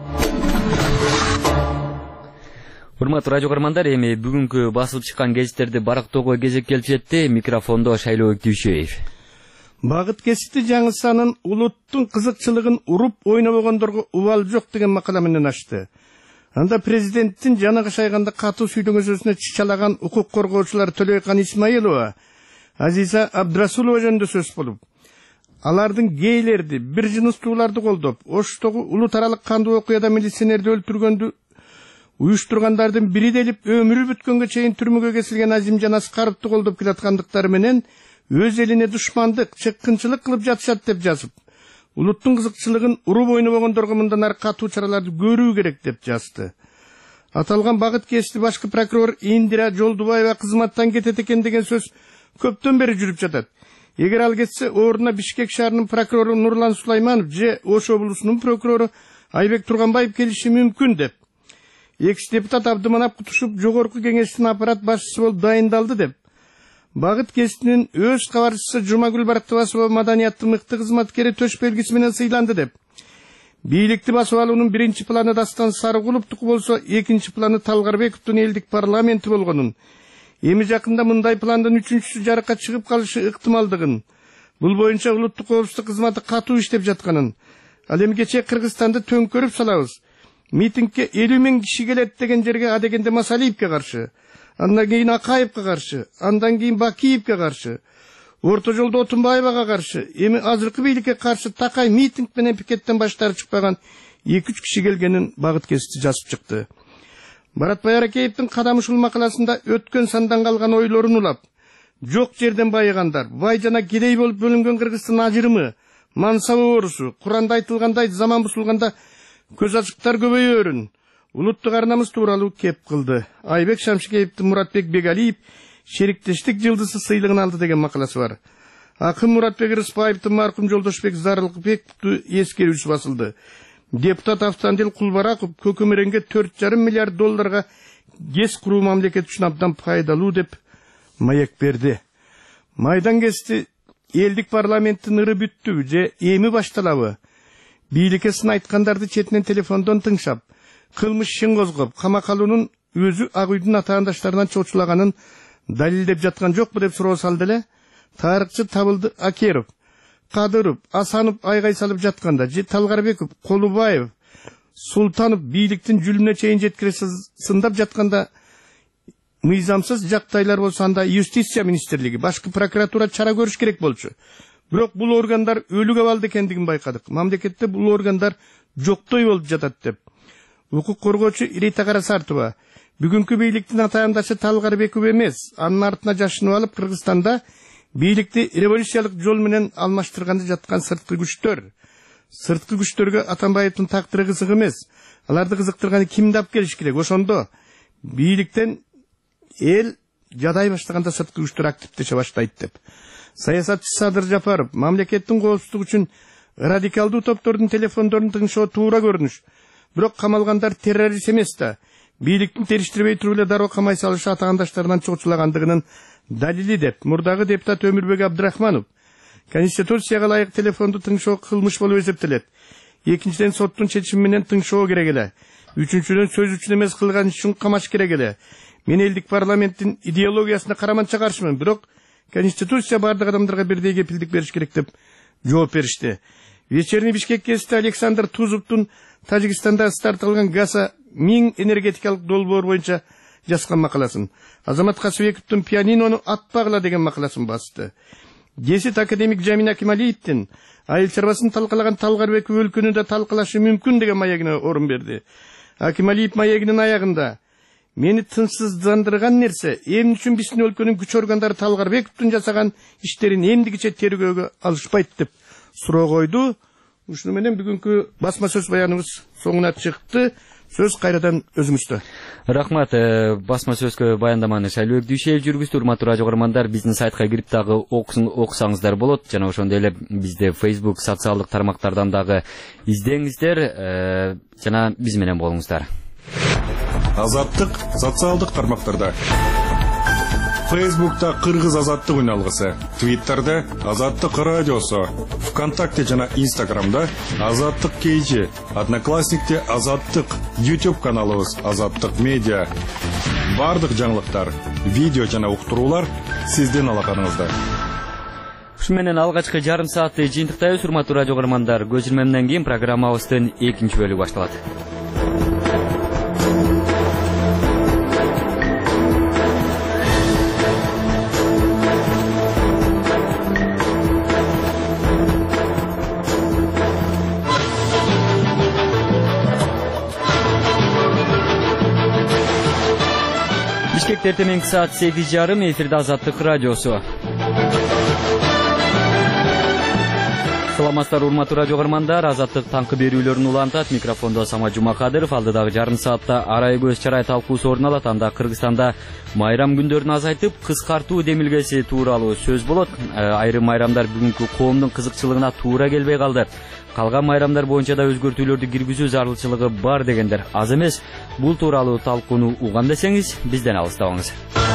Урматтуу радио көрөрмандар, эми бүгүнкү басылып чыккан гезиттерди барактоого кезек келип жетти. Микрофондо Шайлоо Дүйшөев. Багыт кесити жаңысанын улуттун кызыкчылыгын уруп ойнобогондорго убал жок деген макала менен ачты. Анда президенттин жанагы шайганда катуу сүйлөгөн сөзүнө чычалаган укук коргоочулар Төлөйкан Исмаилова, Азиза Абдрасулова жөнүндө сөз болуп, алардын гейлерди, бир жыныстууларды колдоп, Оштогу улут аралык кандуу окуяда милиционерди өлтүргөндү уюштургандардын бири делип өмүрү бүткөнгө чейин түрмөгө кесилген Азимжан Аскаровду колдоп келаткандыктары менен өз элине душмандык, чыккынчылык кылып жатышат деп жазып, улуттун кызыкчылыгын уруп ойнобогондорго мындан ары катуу чараларды көрүү керек деп жазды. Аталган багыт кести башкы прокурор Индира Жолдубаева кызматтан кетет экен деген сөз көптөн бери жүрүп жатат. Эгер ал кетсе, ордуна Бишкек шаарынын прокурору Нурлан Сулайманов же Ош облусунун прокурору Айбек Турганбаев келиши мүмкүн деп. Экс-депутат Абдыманап Кутушуп жогорку кеңештин аппарат башчысы болуп дайындалды деп. Багыт кестинин өз кабарчысы Жумагүл Барактыбасова маданияттын мыкты кызматкери төш белгиси менен сыйланды деп. Бийликти басып алуунун биринчи планы Дастан Сарыгуловдуку болсо, экинчи планы Талгарбековдун элдик парламенти болгонун. Эми жакында мындай пландын үчүнчүсү жарыкка чыгып калышы ыктымалдыгын, бул боюнча улуттук коопсуздук кызматы катуу иштеп жатканын, ал эми кечээ Кыргызстанды төңкөрүп салабыз. Митингке 50 000 киши келет деген жерге адегенде Масалиевке каршы, андан кийин Акаевке каршы, андан кийин Бакиевке каршы, орто жолдо Отунбаевага каршы, эми азыркы бийликке каршы такай митинг менен пикеттен баштары чыкпаган 2-3 киши келгенин багыт кести жазып чыкты. Баратбай Аракеевдин кадам ушул макаласында өткөн сандан калган ойлорун улап, жок жерден байыгандар, бай жана кедей болуп бөлүнгөн Кыргыздын ажырымы, мансабы оорусу, Куранда айтылгандай заман бузулганда көз ачыктар көбөйөрүн, улуттук арнамыз тууралуу кеп кылды. Айбек Шамшикеевдин Муратбек Бегалиев шериктештик жылдызы сыйлыгын алды деген макаласы бар. Акын Муратбек Рыспаевдин маркум Жолдошбек Зарылбековду эскерүүсү басылды. Депутат Автандил Кулбараков көкөмөрөнгө 4,5 миллиард долларга ГЭС куруу мамлекет үчүн абдан пайдалуу деп маек берди. Майдан кести элдик парламенттин ыры бүттүбү же эми башталабы? Бийликке сын айткандарды четинен телефондон тыңшап, кылмыш ишин козгоп, камакка алуунун өзү Ак үйдүн атаандаштарынан чочулаганын далилдеп жаткан жокпу деп суроо салды эле. Тарыхчы Табылды Акеров, Кадыров, Асанов айгай салып жатканда, же Талгарбеков, Колубаев, Султанов бийликтин жүлүнө чейин жеткире сындап жатканда мыйзамсыз жактайлар болсо, анда юстиция министрлиги, башкы прокуратура чара көрүш керек болчу. Бирок бул органдар өлүк абалда экендигин байкадык. Мамлекетте бул органдар жоктой болуп жатат деп. Укук коргоочу Рита Карасартова бүгүнкү бийликтин атаандашы Талгарбеков эмес, анын артына жашынып алып Кыргызстанда бийликти революциялык жол менен алмаштырганда жаткан сырткы күчтөр. Сырткы күчтөргө Атамбаевдин тактыры кызык эмес. Аларды кызыктырганы кимди алып келиш керек? Ошондо бийликтен эл жадай баштаганда сырткы күчтөр активдеше баштайт деп. Саясатчы Садыр Жапаров мамлекеттин коопсуздугу үчүн радикалдуу топтордун телефондорун тыңшоо туура көрүнүш. Бирок камалгандар террорист эмес да. Бийликтин териштирбей туруп эле дароо камай салышы атаандаштарынан чочулагандыгынын далили деп мурдагы депутат Өмүрбек Абдрахманов. Конституцияга ылайык телефонду тыңшоо кылмыш болуп эсептелет. Экинчиден соттун чечими менен тыңшоо керек эле. Үчүнчүдөн сөз үчүн эмес кылган үчүн камаш керек эле. Мен элдик парламенттин идеологиясына караманча каршымын, бирок Конституция бардык адамдарга бирдей кепилдик бериш керек деп жооп беришти. Вечерний Бишкек кести Александр Тузовдун Тажикстанда стартылган ГАСа 1000 энергетикалык долбоор боюнча жазган макаласын, Азамат Касыбековдун Пианинону атпагыла деген макаласын басты. Гесит академик Жамин Акималиевдин айыл чарбасын талкалаган Талгарбеков өлкөнү да талкалашы мүмкүн деген маегине орун берди. Акималиев маегинин аягында мени тынчсыздандырган нерсе, эмне үчүн биздин өлкөнүн күч органдары Талгарбековдун жасаган иштерин эмдигиче тергөөгө алышпайт деп суроо койду. Ушуну менен бүгүнкү басма сөз баяныбыз соңуна чыкты. Сөз кайрадан өзүңүздө. Рахмат, басма сөзгө баяндаманы Шайлыбек Дүйшеев жүргүздү. Урматтуу радио көрөрмандар, биздин сайтка кирип дагы окусаңыздар болот. Жана ошондой эле бизде Facebook социалдык тармактардан дагы издеңиздер, жана биз менен болуңуздар. Азаттык социалдык тармактарда. Facebook'ta Kırgız Azatlık Ünalgısı, Twitter'da Azatlık Radyosu, ВКонтакте жана Instagram'da Azatlık KG, Одноклассникте Azatlık, YouTube kanalыбыз Azatlık Media. Бардык жаңылыктар, видео жана уктуруулар сиздин алаканыңызда. Ушу менен алгачкы жарым саатты жыйынтыктайбыз, урматтуу радио көрөрмандар. Көчүрмөмдөн кийин программабыздын экинчи бөлүгү башталат. Бишкекте эртең саат 8:30, эфирде Азаттык радиосу. Саламатсыздар, урматтуу радио көрөрмандар. Азаттык таңкы берүүлөрүн улантат. Микрофондо Самат Жумакадыров. Алдыдагы жарым саатта арай көз чарай талкуусу орун алат. Анда Кыргызстанда майрам күндөрүн азайтып, кыскартуу демилгеси тууралуу сөз болот. Айрым майрамдар бүгүнкү коомдун кызыкчылыгына туура келбей калды. Калган майрамдар боюнча да өзгөртүүлөрдү киргизүү зарылчылыгы бар дегендер аз эмес. Бул тууралуу талкууну уган десеңиз, бизден алыстабаңыз.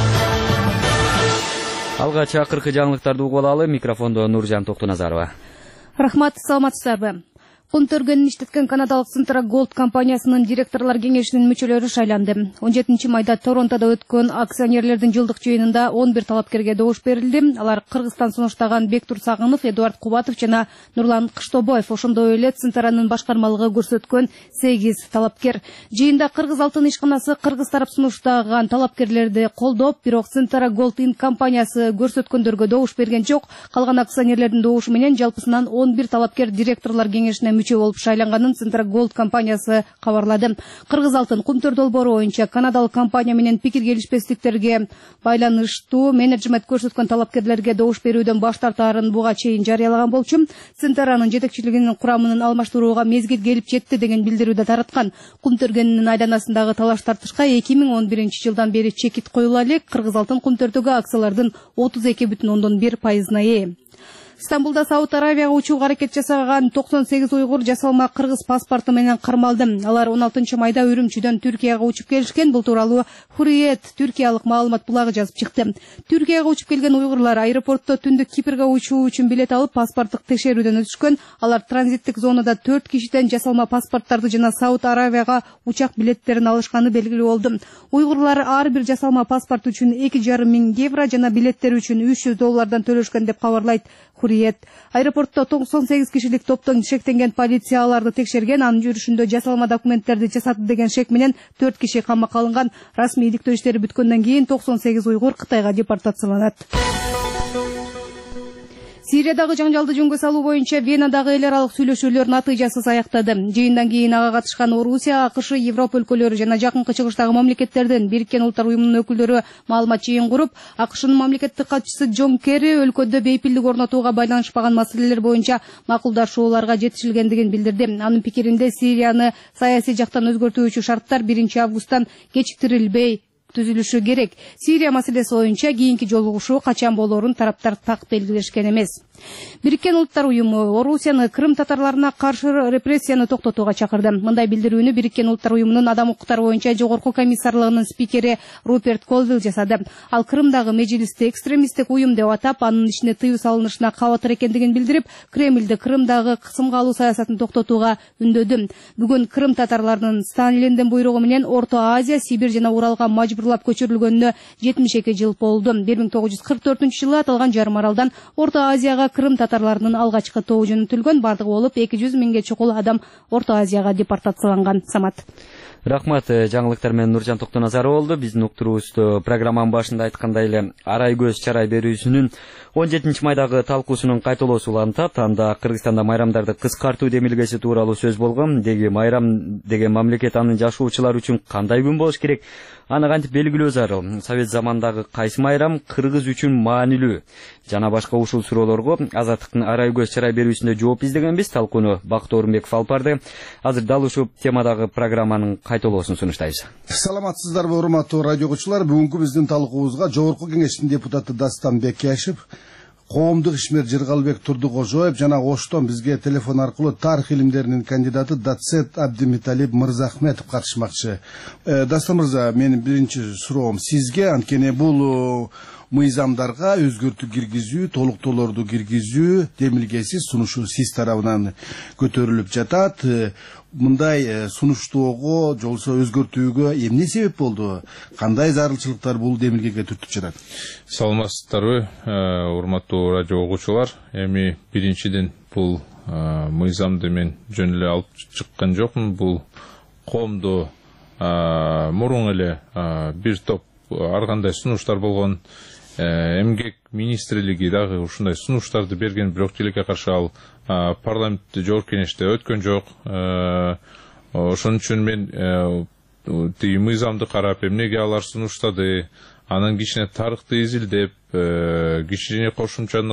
Алгач акыркы жаңылыктарды угуп алалы. Микрофондо Нуржан Токтоназарова. Рахмат, саламатсыздарбы? Кун төргөнүн иштеткен канадалык Centra Gold компаниясынын директорлор кеңешинин мүчөлөрү шайланды. 17 майда Торонтодо өткөн акционерлердин жылдык жыйынында 11 талапкерге добуш берилди. Алар Кыргызстан сунуштаган Бектур Сагынов, Эдуард Кубатов жана Нурлан Кыштобоев, ошондой эле Центранын башкармалыгы көрсөткөн 8 талапкер. Жыйында Кыргыз алтын ишканасы кыргыз тарап сунуштаган талапкерлерди колдоп, бирок Centra Gold Inc. компаниясы көрсөткөндөргө добуш берген жок. Калган акционерлердин добушу менен жалпысынан 11 талапкер директорлор кеңешине мүчө болуп шайланганын Centra Gold компаниясы кабарлады. Кыргыз алтын кумтөр долбоору боюнча канадалык компания менен пикир келишпестиктерге байланыштуу менеджмент көрсөткөн талапкерлерге добуш берүүдөн баш тартаарын буга чейин жарыялаган болчу. Центранын жетекчилигинин курамынын алмаштырууга мезгил келип жетти деген билдирүүдө тараткан. Кумтөргөнүнүн айданасындагы талаш тартышка 2011 жылдан бери чекит коюла элек. Кыргыз алтын кумтөрдөгү акциялардын 32,1%-на ээ. Стамбулда Сауд Аравияга учууга аракет жасаган 98 уйгур жасалма кыргыз паспорту менен кармалды. Алар 16 майда Үрүмчүдөн Түркияга учуп келишкен. Бул тууралуу Hurriyet түркиялык маалымат булагы жазып чыкты. Түркияга учуп келген уйгурлар аэропортто түндүк Кипрге учуу үчүн билет алып, паспорттук текшерүүдөн өтүшкөн. Алар транзиттик зонада 4 кишиден жасалма паспорттарды жана Сауд Аравияга учак билеттерин алышканы белгилүү болду. Уйгурлар ар бир жасалма паспорт үчүн 2,5 миң евро жана билеттер үчүн $300 төлөшкөн деп кабарлайт Hurriyet. Аэропортто 98 кишилик топтон шектенген полиция аларды текшерген, анын жүрүшүндө жасалма документтерди жасады деген шек менен 4 киши камакка алынган. Расмий иликтөө иштери бүткөндөн кийин 98 уйгур Кытайга депортацияланат. Сириядагы жаңжалды жөнгө салуу боюнча Венадагы эл аралык сүйлөшүүлөр натыйжасыз аяктады. Жыйындан кийин ага катышкан Орусия, АКШ, Европа өлкөлөрү жана жакынкы чыгыштагы мамлекеттерден Бириккен Улуттар уюмунун өкүлдөрү маалымат жыйын куруп, АКШнын мамлекеттик катчысы Джон Керри өлкөдө бейпилдик орнотууга байланышпаган маселелер боюнча макулдашууларга жетишилгендигин билдирди. Анын пикиринде Сирияны саясий жактан өзгөртүүчү шарттар 1 августтан кечиктирилбей түзүлүшү керек. Сирия маселеси боюнча кийинки жолугушуу качан болоорун тараптар так белгилешкен эмес. Бириккен Улуттар уюму Орусияны Крым татарларына каршы репрессияны токтотууга чакырды. Мындай билдирүүнү Бириккен Улуттар уюмунун адам укуктары боюнча жогорку комиссарлыгынын спикери Руперт Колвилл жасады. Ал Крымдагы межлисти экстремисттик уюм деп атап, анын ишине тыюу салынышына кабатыр экендигин билдирип, Кремлди Крымдагы кысымга алуу саясатын токтотууга үндөдү. Бүгүн Крым татарларынын Сталиндин буйругу менен Орто Азия, Сибирь жана Уралга мажбурлап көчүрүлгөнүнө 72 жыл болду. 1944-жылы аталган жарым аралдан Орто Азияга Крым татарларынын алгачкы тобу жөнөтүлгөн. Бардыгы болуп 200 миңге чукул адам Орто Азияга депортацияланган. Самат. Рахмат, жаңылыктар менен Нуржан Токтоназаров болду. Биздин уктуруубузду программанын башында айткандай эле арай көз чарай берүүсүнүн 17 майдагы талкуусунун кайталоосу улантат. Анда Кыргызстанда майрамдарды кыскартуу демилгеси тууралуу сөз болгон. Деги майрам деген мамлекет анын жашоочулары үчүн кандай күн болуш керек? Аны кантип белгилөө зарыл? Совет замандагы кайсы майрам кыргыз үчүн маанилүү? Жана башка ушул суроолорго Азаттыктын арай көз чарай берүүсүндө жооп издегенбиз. Талкууну Бакыт Орунбеков алып барды. Азыр дал ушул темадагы программанын кайталоосун сунуштайбыз. Саламатсыздарбы, урматтуу радио угуучулар. Бүгүнкү биздин талкуубузга Жогорку Кеңештин депутаты Дастан Бекешев, коомдук ишмер Жыргалбек Турдукожоев жана Оштон бизге телефон аркылуу тарых илимдеринин кандидаты доцент Абдимиталип Мырзахметов катышмакчы. Дастан мырза, менин биринчи суроом сизге, анткени бул мыйзамдарга өзгөртүү киргизүү, толуктоолорду киргизүү демилгеси сунушу сиз тарабынан көтөрүлүп жатат. Мындай сунуштоого, жолсо өзгөртүүгө эмне себеп болду? Кандай зарылчылыктар бул демилгеге түртүп жатат? Саламатсыздарбы, урматтуу радио угуучулар. Эми биринчиден бул мыйзамды мен жөн эле алып чыккан жокмун. Бул коомдо мурун эле бир топ ар кандай сунуштар болгон. Эмгек министрлиги дагы ушундай сунуштарды берген, бирок тилекке каршы ал парламентте Жогорку Кеңеште өткөн жок. Ошон үчүн мен тиги мыйзамды карап, эмнеге алар сунуштады, анан кичине тарыхты изилдеп, кичине кошумчаны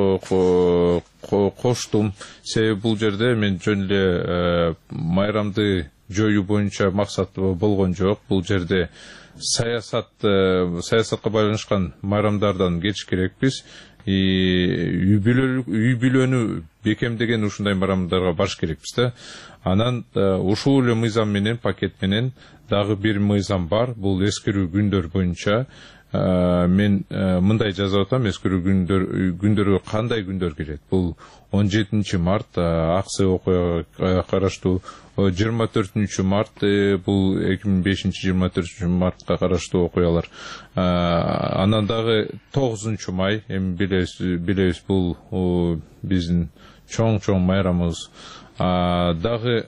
коштум. Себеби бул жерде мен жөн эле майрамды жоюу боюнча максат болгон жок. Бул жерде саясатка байланышкан майрамдардан кетиш керекпиз. Үй бүлөнү бекемдеген ушундай майрамдарга барыш керекпиз да. Анан ушул эле мыйзам менен, пакет менен дагы бир мыйзам бар. Бул эскерүү күндөр боюнча мен мындай жазып атам. Эскерүү күндөргө кандай күндөр кирет? Бул 17 март аксы окуяга караштуу, 24 март бул 2005-24 мартка караштуу окуялар. Анан дагы 9 май, эми билебиз, бул биздин чоң майрамыбыз. Дагы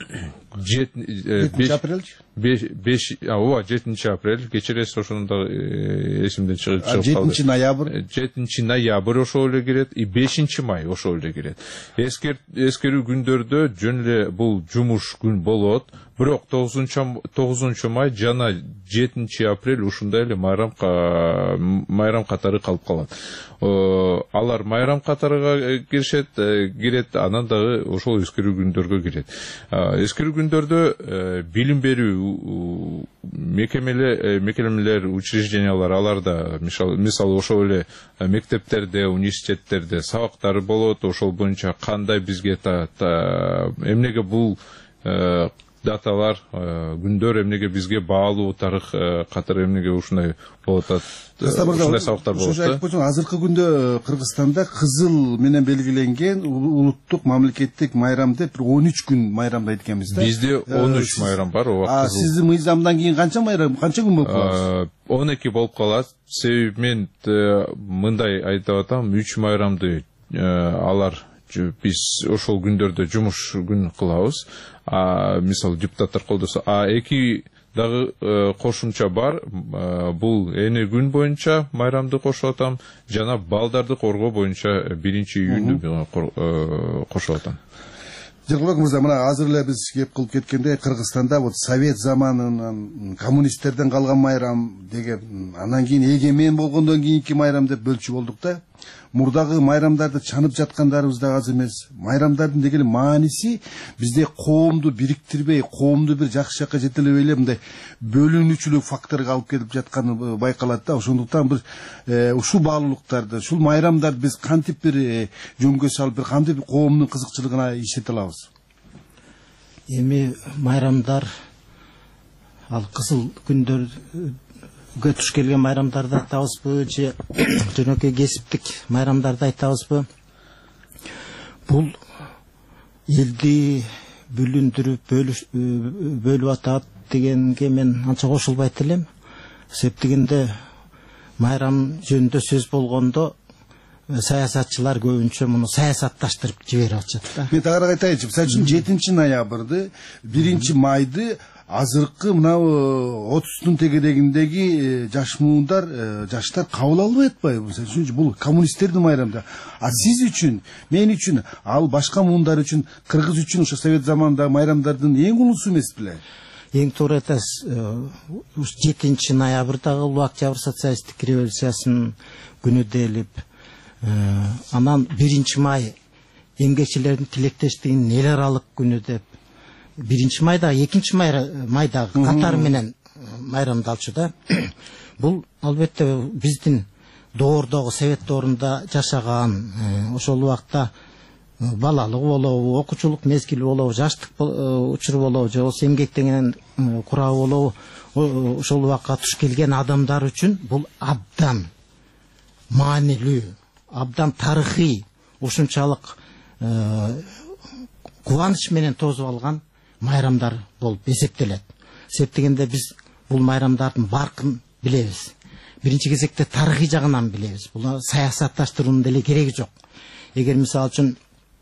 7 апрель? 7 апрель, кечиресиз, ошону да эсимден чыгып калды. 7 ноябрь? 7 ноябрь ошол эле кирет, 5 май ошол эле кирет. Эскерүү күндөрдө жөн эле бул жумуш күн болот, бирок 9 май жана 7 апрель ушундай эле майрам катары калып калат. Алар майрам катарыга кирет, анан дагы ошол эскерүү күндөргө кирет. Эскерүү күндөрдө билим берүү мекемелер, учреждениялар, аларда мисалы ошол эле мектептерде, университеттерде сабактар болот. Ошол боюнча кандай бизге эмнеге бул даталар, күндөр эмнеге бизге баалуу, тарых катары эмнеге ушундай болот, ушундай сабактар болот да. Азыркы күндө Кыргызстанда кызыл менен белгиленген улуттук мамлекеттик майрам деп 13 күн майрамдайт экенбиз да. Бизде 13 майрам бар. Сиздин мыйзамдан кийин канча майрам, канча күн болуп калат? 12 болуп калат. Себеби мен мындай айтып атам, 3 майрамды алар биз ошол күндөрдө жумуш күн кылабыз. Мисалы депутаттар колдосо, 2 дагы кошумча бар. Бул эне күн боюнча майрамды кошуп атам, жана балдарды коргоо боюнча 1-июньдү кошуп атам. Жыргалбек мырза, мына азыр эле биз кеп кылып кеткендей, Кыргызстанда вот совет заманынан коммунисттерден калган майрам деген, анан кийин эгемен болгондон кийинки майрам деп бөлчү болдук да. Мурдагы майрамдарды чанып жаткандарыбыз да аз эмес. Майрамдардын деген мааниси бизде коомду бириктирбей, коомду бир жакшы жакка жетелебей эле мындай бөлүнүүчүлүк факторго алып келип жатканы байкалат да. Ошондуктан бир ушул баалуулуктарды, ушул майрамдарды биз кантип бир жөнгө салып, бир кантип коомдун кызыкчылыгына иштете алабыз? Эми майрамдар, ал кызыл күндөр туш келген майрамдарды айтабызбы, же жөнөкөй кесиптик майрамдарды айтабызбы? Бул элди бүлүндүрүп, бөлүп атат дегенге мен анча кошулбайт элем. Себеп дегенде майрам жөнүндө сөз болгондо саясатчылар көбүнчө муну саясатташтырып жиберип атышат да. Мен тагыраак айтайынчы, мисалы үчүн 7 ноябрды, 1 майды азыркы мына 30-тун тегерегиндеги жаш муундар, жаштар кабыл албай атпайбы? Мисалы бул коммунисттердин майрамы. А сиз үчүн, мен үчүн, ал башка муундар үчүн, кыргыз үчүн ошо совет заманындагы майрамдардын эң улуусу эмес беле? Ең туура айтасыз. 7 ноябрдагы улуу октябрь социалисттик революциясынын күнү делип, анан 1 май эмгекчилердин тилектештигинин эл аралык күнү деп 1 майда 2 майдагы катары менен майрамдалчу да. Бул албетте биздин доордогу совет доорунда жашаган, ошол убакта балалык болобу, окуучулук мезгили болобу, жаштык учуру болобу, же болбосо эмгектенген курабы болобу, ошол убакка туш келген адамдар үчүн бул абдан маанилүү, абдан тарыхый, ушунчалык кубаныч менен тосуп алган майрамдар болуп эсептелет. Септегенде биз бул майрамдардын баркын билебиз. Биринчи кезекте тарыхый жагынан билебиз. Бул саясатташтыруунун деле кереги жок. Эгер мисалы үчүн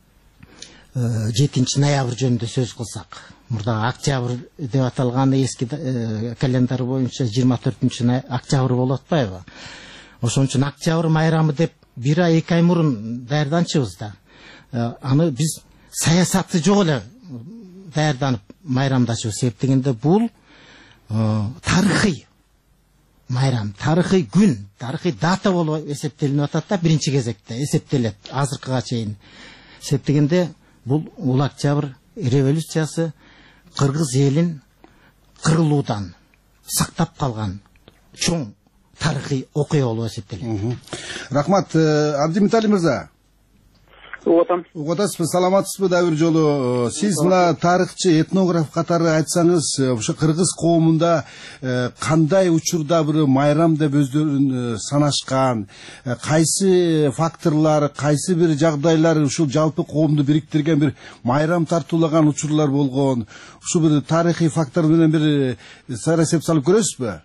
7 ноябрь жөнүндө сөз кылсак, мурда октябрь деп аталган эски календар боюнча 24 октябрь болуп атпайбы? Ошон үчүн октябрь майрамы деп 1 ай 2 ай мурун даярданчыбыз да. Аны биз саясаты жок эле даярданып майрамдачыбыз. Себептегенде бул тарыхый майрам, тарыхый күн, тарыхый дата болуп эсептелип атат да, биринчи кезекте эсептелет азыркыга чейин. Себептегенде бул улуу октябрь революциясы кыргыз элин кырылуудан сактап калган чоң тарыхый окуя болуп эсептелет. Рахмат, Абдимитали мырза. Угатасызбы, саламатсызбы да бир жолу. Сиз мына тарыхчы, этнограф катары айтсаңыз, ошо кыргыз коомунда кандай учурда бир майрам деп өздөрүн санашкан, кайсы факторлор, кайсы бир жагдайлар ушул жалпы коомду бириктирген бир майрам тартуулаган учурлар болгон, ушу бир тарыхый фактор менен бир сара эсеп салып көрөсүзбү?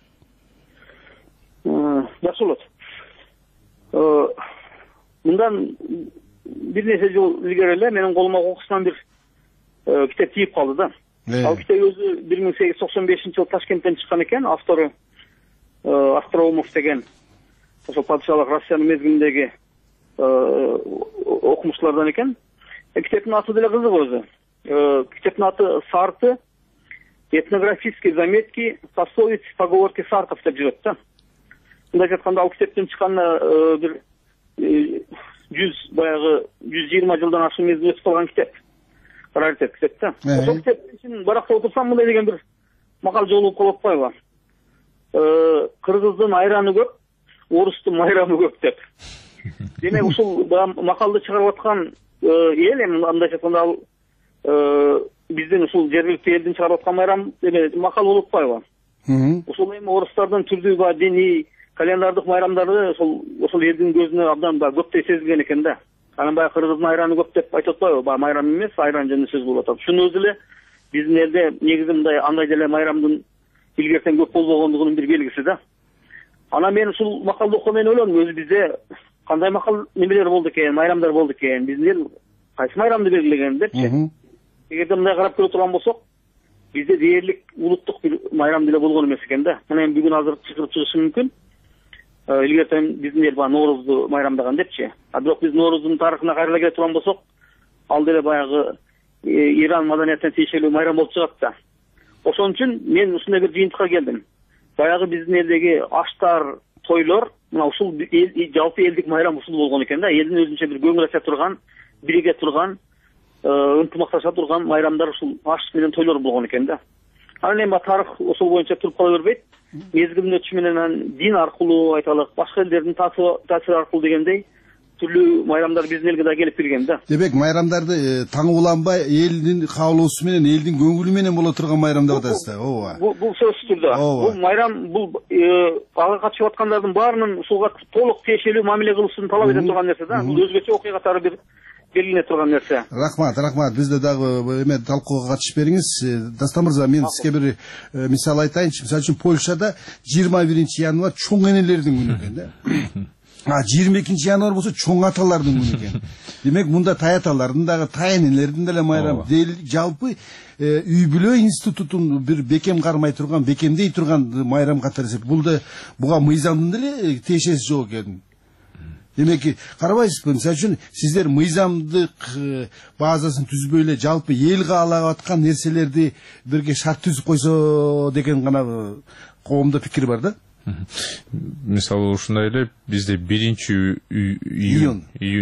Жакшы болот. Мындан бир нече жыл илгери эле менин колума окуусунан бир китеп тийип калды да. Ал китеп өзү 1895-жылы Ташкенттен чыккан экен, автору Остроумов деген ошо падышалык Россиянын мезгилиндеги окумуштуулардан экен. Китептин аты деле кызык өзү. Китептин аты Сарты, этнографические заметки, пословиц, поговорки сартов деп жүрөт да. Мындай айтканда ал китептин чыкканына бир 120 жылдан ашуун мезгил өтүп калган китеп. Раритет китеп да. Ошол китептин барактап отурсам мындай деген бир макал жолугуп калып атпайбы? Кыргыздын айраны көп, орустун майрамы көп деп. Демек ушул макалды чыгарып аткан эл эми андай айтканда ал биздин ушул жергиликтүү элдин чыгарып аткан майрам деме макал болуп атпайбы? Ушул эми орустардын түрдүү диний календардык майрамдары ошол элдин көзүнө абдан көптөй сезилген экен да. Анан баягы кыргыздын айраны көп деп айтып атпайбы? Майрам эмес, айран жөнүндө сөз болуп атат. Шуну өзү эле биздин элде негизи мындай андай деле майрамдын илгертен көп болбогондугунун бир белгиси да. Анан мен ушул макалды окуп мен ойлодум, өзү бизде кандай макал немелер болду экен, майрамдар болду экен, биздин эл кайсы майрамды белгилеген депчи. Эгерде мындай карап көрө турган болсок, бизде дээрлик улуттук бир майрам деле болгон эмес экен да. Мына эми бүгүн азыр чыгып чыгышы мүмкүн. Илгертен биздин эл Ноорузду майрамдаган депчи. А бирок биз Ноорузун тарыхына кайрыла келе турган болсок, ал деле баягы Иран маданиятына тиешелүү майрам болуп чыгат да. Ошон үчүн мен ушундай бир жыйынтыкка келдим. Баягы биздин элдеги аштар, тойлор, мына ушул жалпы элдик майрам ушул болгон экен да. Элдин өзүнчө бир көңүл ача турган, бириге турган, ынтымакташа турган майрамдар ушул аш менен тойлор болгон экен да. Анан эми тарых ошол боюнча туруп кала бербейт. Мезгилдин өтүшү менен дин аркылуу айталык, башка элдердин таасири аркылуу дегендей түрлүү майрамдар биздин элге да келип кирген да. Демек майрамдарды таңып уланбай элдин каалоосу менен, элдин көңүлү менен боло турган майрам деп атасыз да. Ооба. Бул сөзсүз түрдө. Бул майрам бул ага катышып аткандардын баарынын ушуга толук тиешелүү мамиле кылышын талап эте турган нерсе да. Бул өзгөчө окуя катары бир белгилене турган нерсе. Рахмат. Бизде дагы эме талкууга катышып бериңиз. Дастан мырза, мен сизге бир мисал айтайынчы. Мисалы үчүн Польшада 21 январь чоң энелердин күнү экен да. 22 январь болсо чоң аталардын күнү экен. демек мында таяталардын дагы тайнелердин деле майрамы жалпы үй бүлө институтун бир бекем кармай турган, бекемдей турган майрам катары эсеп. Бул да буга мыйзамдын деле тиешеси жок экен. Демек карабайсызбы, мисалы үчүн сиздер мыйзамдык базасын түзбөй эле жалпы эл каалап аткан нерселерди бирге шарт түзүп койсо деген гана коомдо пикир бар да. Мисалы ушундай эле бизде 1-июнь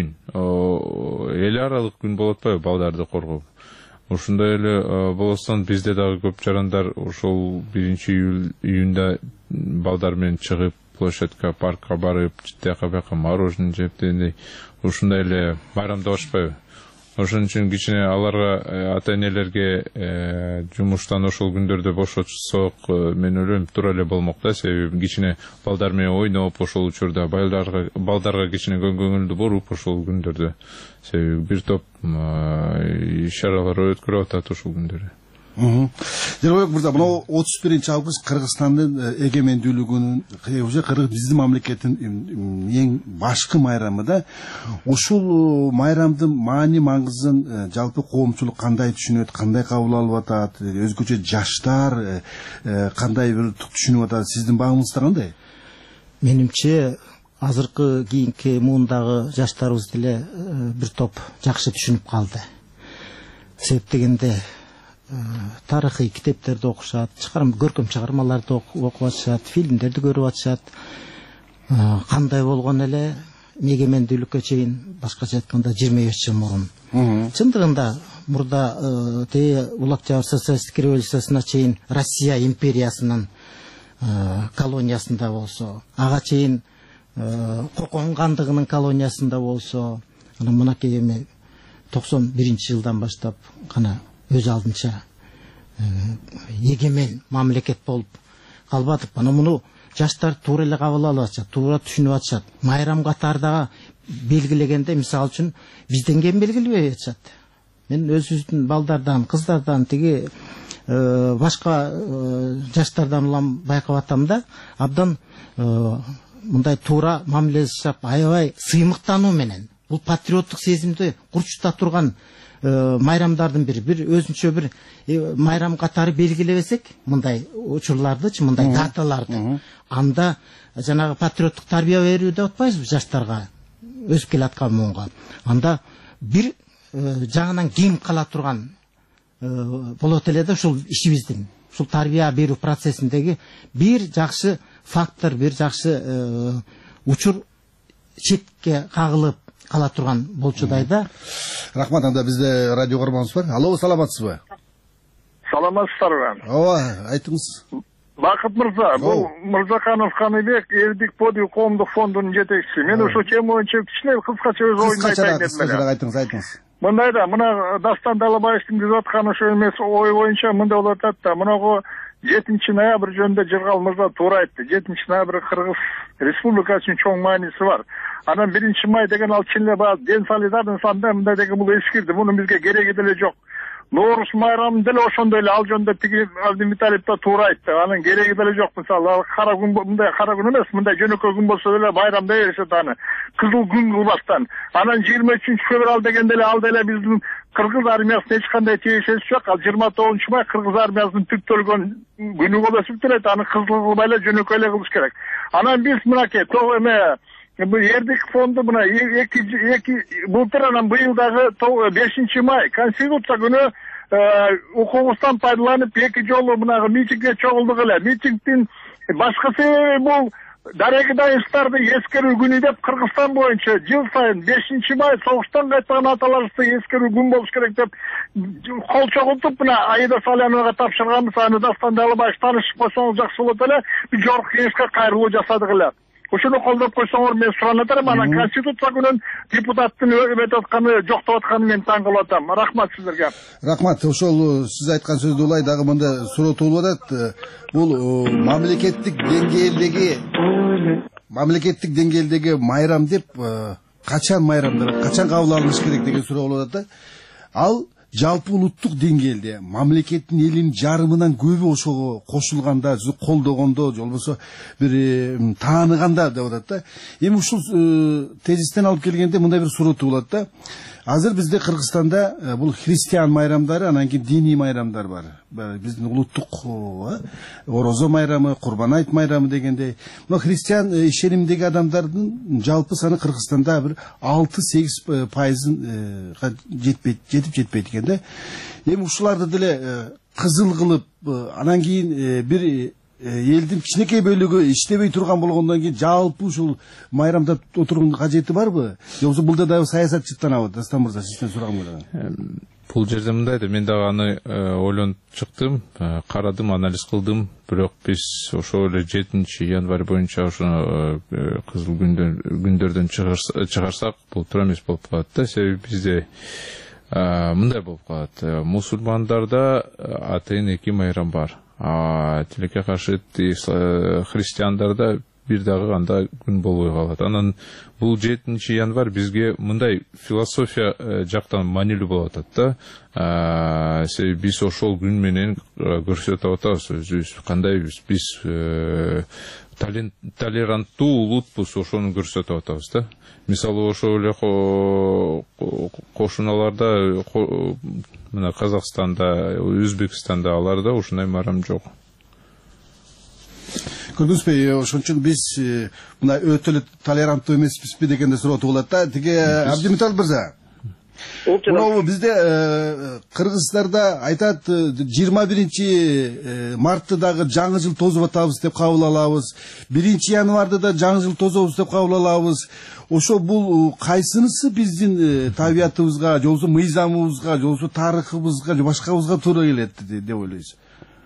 эл аралык күн болот атпайбы балдарды коргоо. Ушундай эле болостон бизде дагы көп жарандар ошол 1-июнда балдар менен чыгып площадька, паркка барып, тияка бияка мороженое жеп дегендей ушундай эле майрамдабашпайбы. Ошон үчүн кичине аларга ата-энелерге жумуштан ошол күндөрдө бошотсок, мен ойлойм туура эле болмок да, себеби кичине балдар менен ойноп, ошол учурда балдарга кичине көңүлдүү болуп ошол күндөрдө. Себеби бир топ иш-чаралар өткөрүп атат ошол күндөрдө. Жербек мырза, мына 31-август Кыргызстандын эгемендүүлүгүнүн уже биздин мамлекеттин эң башкы майрамы да. Ушул майрамдын маани маңызын жалпы коомчулук кандай түшүнөт, кандай кабыл алып атат, өзгөчө жаштар кандай бир түшүнүп атат, сиздин багыңызда кандай? Менимче азыркы кийинки муундагы жаштарыбыз деле бир топ жакшы түшүнүп калды. Себеп дегенде тарыхый китептерди окушат, көркөм чыгармаларды окуп атышат, фильмдерди көрүп атышат. Кандай болгон эле эгемендүүлүккө чейин, башкача айтканда 25 жыл мурун. Чындыгында мурда Улак Жабыр социалисттик революциясына чейин Россия империясынын колониясында болсо, ага чейин Кокон кандыгынын колониясында болсо, анан мынакей эми 91-жылдан баштап гана өз алдынча эгемен мамлекет болуп калбатып, ана муну жаштар туура эле кабыл алып атышат, туура түшүнүп атышат. Майрам катардагы белгилегенде, мисалы үчүн бизден кем белгилебей атышат. Мен өзүбүздүн балдардан, кыздардан, тиги башка жаштардан улам байкап атам да, абдан мындай туура мамиле жасап, аябай сыймыктануу менен бул патриоттук сезимди курчута турган майрамдардын бир өзүнчө бир майрам катары белгилебесек, мындай учурлардычы, мындай даталарды, анда жанагы патриоттук тарбия берүү деп атпайбызбы жаштарга, өсүп келаткан муунга. Анда бир жаңынан кем кала турган болот эле да, ушул ишибиздин, ушул тарбия берүү процессиндеги бир жакшы фактор, бир жакшы учур четке кагылып кала турган болчудай да. Рахмат, анда бизде радио көрмөңүз бар. Алло, саламатсызбы? Саламатсыздарбы? Ооба, айтыңыз. Бакыт мырза, бул Мырзаканов Каныбек, Элдик подиум коомдук фондунун жетекчиси. Мен ошол тема боюнча кичине кыскача өз оюмду айтайын дедим. Айтыңыз. Мындайда, мына Дастан Далабаевдин түзүп аткан ошо эмес ой боюнча мындай болуп атат да. Мынагы 7-ноябрь жөнүндө Жыргал мырза туура айтты. 7-ноябрь Кыргыз Республикасы үчүн чоң мааниси бар. Анан 1-май деген ал чын эле Ден солидарный санда мындай деген бул эскирди. Мунун бизге кереги деле жок. Ноорус майрамы деле ошондой эле ал жөнүндө тиги Абдин Виталиев да туура айтты. Анын кереги деле жок. Мисалы кара күн, мындай кара күн эмес, мындай жөнөкөй күн болсо деле байрамда беришет аны. Кызыл күн кылбастан. Анан 23-февраль дегенде эле ал деле биздин Кыргыз армиясына эч кандай тиешеси жок. Ал 29-май Кыргыз армиясынын түптөлгөн күнү болуп эсептелет. Аны кызыл кылбай эле жөнөкөй эле кылыш керек. Анан биз мынакей Эрдик фонду мына былтыр, анан быйыл дагы 5-май Конституция күнү укугубуздан пайдаланып 2 жолу мынагы митингге чогулдук эле. Митингдин башкы себеби бул дарегидей иштарды эскерүү күнү деп Кыргызстан боюнча жыл сайын 5-май согуштан кайткан аталарыбызды эскерүү күн болуш керек деп кол чогултуп мына Аида Саляновага тапшырганбыз. Аны Дастан Далабаев таанышып койсоңуз жакшы болот эле. Биз жогорку кеңешке кайрылуу жасадык эле. Ошону колдоп койсоңор мен суранат элем. Анан Конституция күнүн депутаттын өтүп атканы, жоктоп атканы мен таң калып атам. Рахмат сиздерге. Рахмат. Ошол сиз айткан сөздү улай дагы мында суроо болуп атат. Бул мамлекеттик деңгээлдеги майрам деп качан майрамдар, качан кабыл алыныш керек деген суроо болуп атат да. Ал жалпы улуттук деңгээлде мамлекеттин элин жарымынан көбү ошого кошулганда, колдогондо, же болбосо бир тааныганда деп атат да. Эми ушул тезистен алып келгенде мындай бир суроо болот да. Азыр бизде Кыргызстанда бул христиан майрамдары, анан кийин диний майрамдар бар. Биздин улуттук орозо майрамы, Курбан айт майрамы дегендей. Мына христиан ишенимдеги адамдардын жалпы саны Кыргызстанда бир 6-8% жетип жетпейт экен да. Эми ушуларды деле кызыл кылып, анан кийин бир элдин кичинекей бөлүгү иштебей турган болгондон кийин жалпы ушул майрамдап отургандын кажети барбы? Же болбосо бул да саясатчылыктан Дастан мырза сизден сурагым келет. Бул жерде мындай да, мен дагы аны ойлонуп чыктым, карадым, анализ кылдым, бирок биз ошол эле 7 январь боюнча ошо кызыл күндөрдөн чыгарсак, бул туура эмес болуп калат да. Себеби бизде мындай болуп калат. Мусулмандарда атайын 2 майрам бар. Тилекке каршы христиандарда бир дагы анда күн болбой калат. Анан бул 7 январь бизге мындай философия жактан маанилүү болуп атат да. Себеби биз ошол күн менен көрсөтүп атабыз өзүбүз кандай биз толеранттуу улутпуз, ошону көрсөтүп атабыз да. Мисалы ошол эле кошуналарда, мына Казакстанда, Өзбекстанда аларда ушундай майрам жок. Көрдүңүзбү, ошон үчүн биз мына өтө эле толеранттуу эмеспизби дегенде суроо туулат да. Тиги Абдимиталов мырза, мына бизде Кыргыздарда айтат 21 мартты дагы жаңы жыл тозуп атабыз деп кабыл алабыз. 1 январды да жаңы жыл тозобуз деп кабыл алабыз. Ошо бул кайсынысы биздин табиятыбызга, же болбосо мыйзамыбызга, же болбосо тарыхыбызга, же башкабызга туура келет деп ойлойсуз?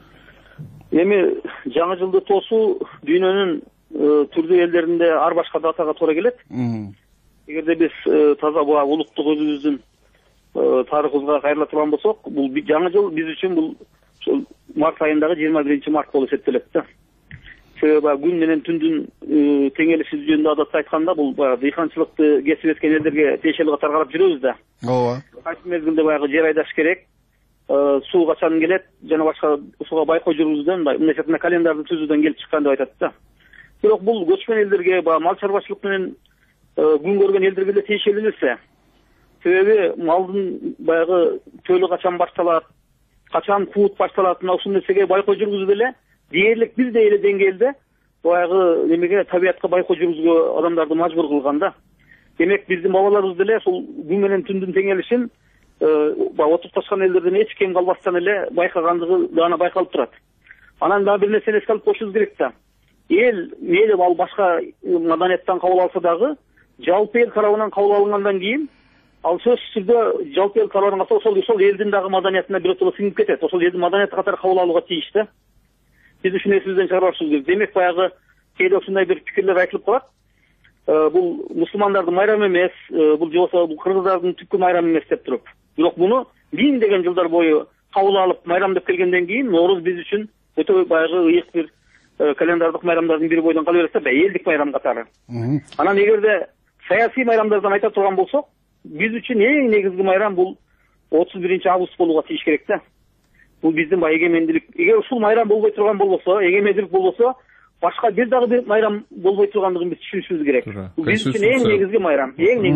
Эми жаңы жылды тосуу дүйнөнүн түрдүү элдеринде ар башка датага туура келет. Эгерде биз таза буга улуттук өзүбүздүн тарыхыбызга кайрыла турган болсок, бул жаңы жыл биз үчүн бул март айындагы 21 март болуп эсептелет да. Себеби күн менен түндүн теңелиши жөнүндө адатта айтканда, бул баягы дыйканчылыкты кесип эскен элдерге тиешелүү таргарап жүрөбүз да. Ооба. Кайсы мезгилде баягы жер айдаш керек, суу качан келет, жана башка сууга байкоо жүргүзүүдөн, мындай календарды түзүүдөн келип чыккан деп айтат да. Бирок бул көчмөн элдерге, мал чарбачылык менен күн көргөн элдерге деле тиешелүү нерсе. Себеби малдын баягы төлү качан башталат, качан куут башталат, мына ушул нерсеге байкоо жүргүзүп эле дээрлик бирдей эле деңгээлде баягы немеге табиятка байкоо жүргүзүүгө адамдарды мажбур кылган да. Демек биздин бабаларыбыз деле ушул күн менен түндүн теңелишин отукташкан элдерден эч кем калбастан эле байкагандыгы даана байкалып турат. Анан дагы бир нерсени эске алып коюшубуз керек да. Эл мейли ал башка маданияттан кабыл алса дагы, жалпы эл тарабынан кабыл алынгандан кийин ал сөзсүз түрдө жалпы эл тарабынан ошол элдин дагы маданиятына биротоло сиңип кетет. Ошол элдин маданияты катары кабыл алууга тийиш да. Биз ушуну эсибизден чыгарбашыбыз керек. Демек баягы кээде ушундай бир пикирлер айтылып калат. Бул мусулмандардын майрамы эмес, бул же болбосо кыргыздардын түпкү майрамы эмес деп туруп. Бирок муну миңдеген жылдар бою кабыл алып майрамдап келгенден кийин Нооруз биз үчүн өтө баягы ыйык бир календардык майрамдардын бири бойдон кала берет да, элдик майрам катары. Анан эгерде саясий майрамдардан айта турган болсок, биз үчүн эң негизги майрам бул 31 август болууга тийиш керек да. Бул биздин эгемендүүлүк. Эгер ушул майрам болбой турган болбосо, эгемендүүлүк болбосо, башка бир дагы бир майрам болбой тургандыгын биз түшүнүшүбүз керек. Бул биз үчүн эң негизги майрам,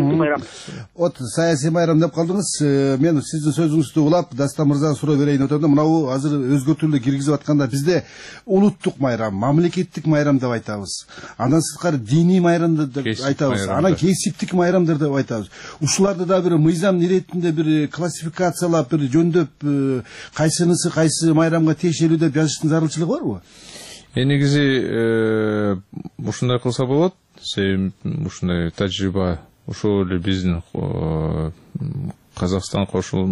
От саясий майрам деп калдыңыз. Мен сиздин сөзүңүздү улап, Дастан мырзага суроо берейин өтөмдө. Мынау азыр өзгөртүүлөр киргизип атканда бизде улуттук майрам, мамлекеттик майрам деп айтабыз. Андан сырткары диний майрам деп айтабыз. Анан кесиптик майрамдар деп айтабыз. Ушуларды да бир мыйзам иретинде бир классификациялап, бир жөндөп, кайсынысы кайсы майрамга тиешелүү деп жазыштын зарылчылыгы барбы? Негизи ушундай кылса болот. Ушундай тажрыйба ошол эле биздин Казакстан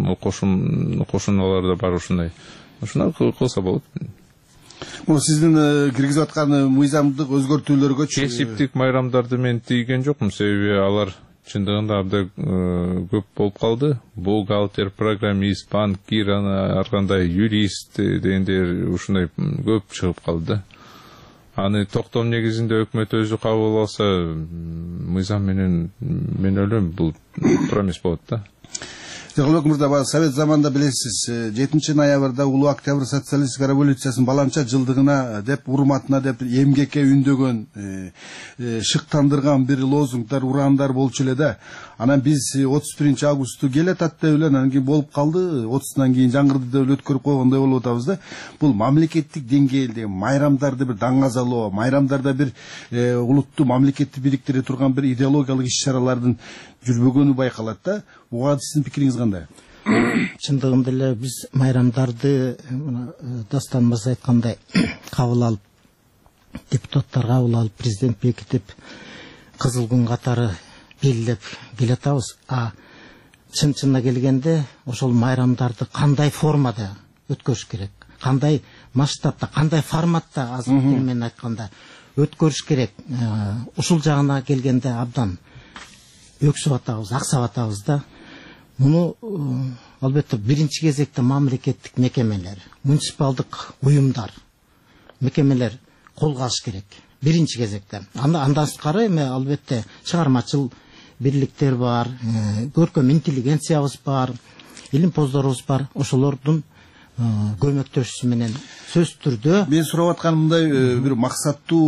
кошуналарда бар ушундай. Ушуна кылса болот. Бул сиздин киргизип аткан мыйзамдык өзгөртүүлөргө кесиптик майрамдарды мен тийген жокмун, себеби алар чындыгында абдан көп болуп калды. Бухгалтер, программист, банкир, ар кандай юрист дегендер ушундай көп чыгып калды да. Аны токтом негизинде өкмөт өзү кабыл алса, мыйзам менен мен ойлойм бул туура эмес болот да. Жыргалбек мырза, Совет заманында билесиз, 7 ноябрда Улуу Октябрь социалисттик революциясынын баланча жылдыгына деп, урматына деп эмгекке үндөгөн, шыктандырган бир лозунгдар, урандар болчу эле да. Анан биз 31 августту келатат деп эле, анан кийин болуп калды, 30-тан кийин жаңырды деп эле өткөрүп койгондой болуп атабыз да. Бул мамлекеттик деңгээлде майрамдарды бир даңгазалоо, майрамдарда бир улутту мамлекетти бириктире турган бир идеологиялык иш-чаралардын жүрбөгөнү байкалат да. Буга сиздин пикириңиз кандай? Чындыгында эле биз майрамдарды Дастан мырза айткандай кабыл алып, депутаттар кабыл алып, президент бекитип, кызыл күн катары белгилеп келатабыз. Чын-чынына келгенде ошол майрамдарды кандай формада өткөрүш керек, кандай масштабта, кандай форматта, азыр менен айтканда өткөрүш керек. Ушул жагына келгенде абдан өксүп атабыз, аксап атабыз да. Муну албетте биринчи кезекте мамлекеттик мекемелер, муниципалдык уюмдар, мекемелер колго алыш керек. Биринчи кезекте. Андан сырткары эми албетте чыгармачыл бирликтер бар, көркөм интеллигенциябыз бар, илим поздорубуз бар. Ошолордун көмөктөшүүсү менен сөзсүз түрдө мен сурап атканым мындай бир максаттуу,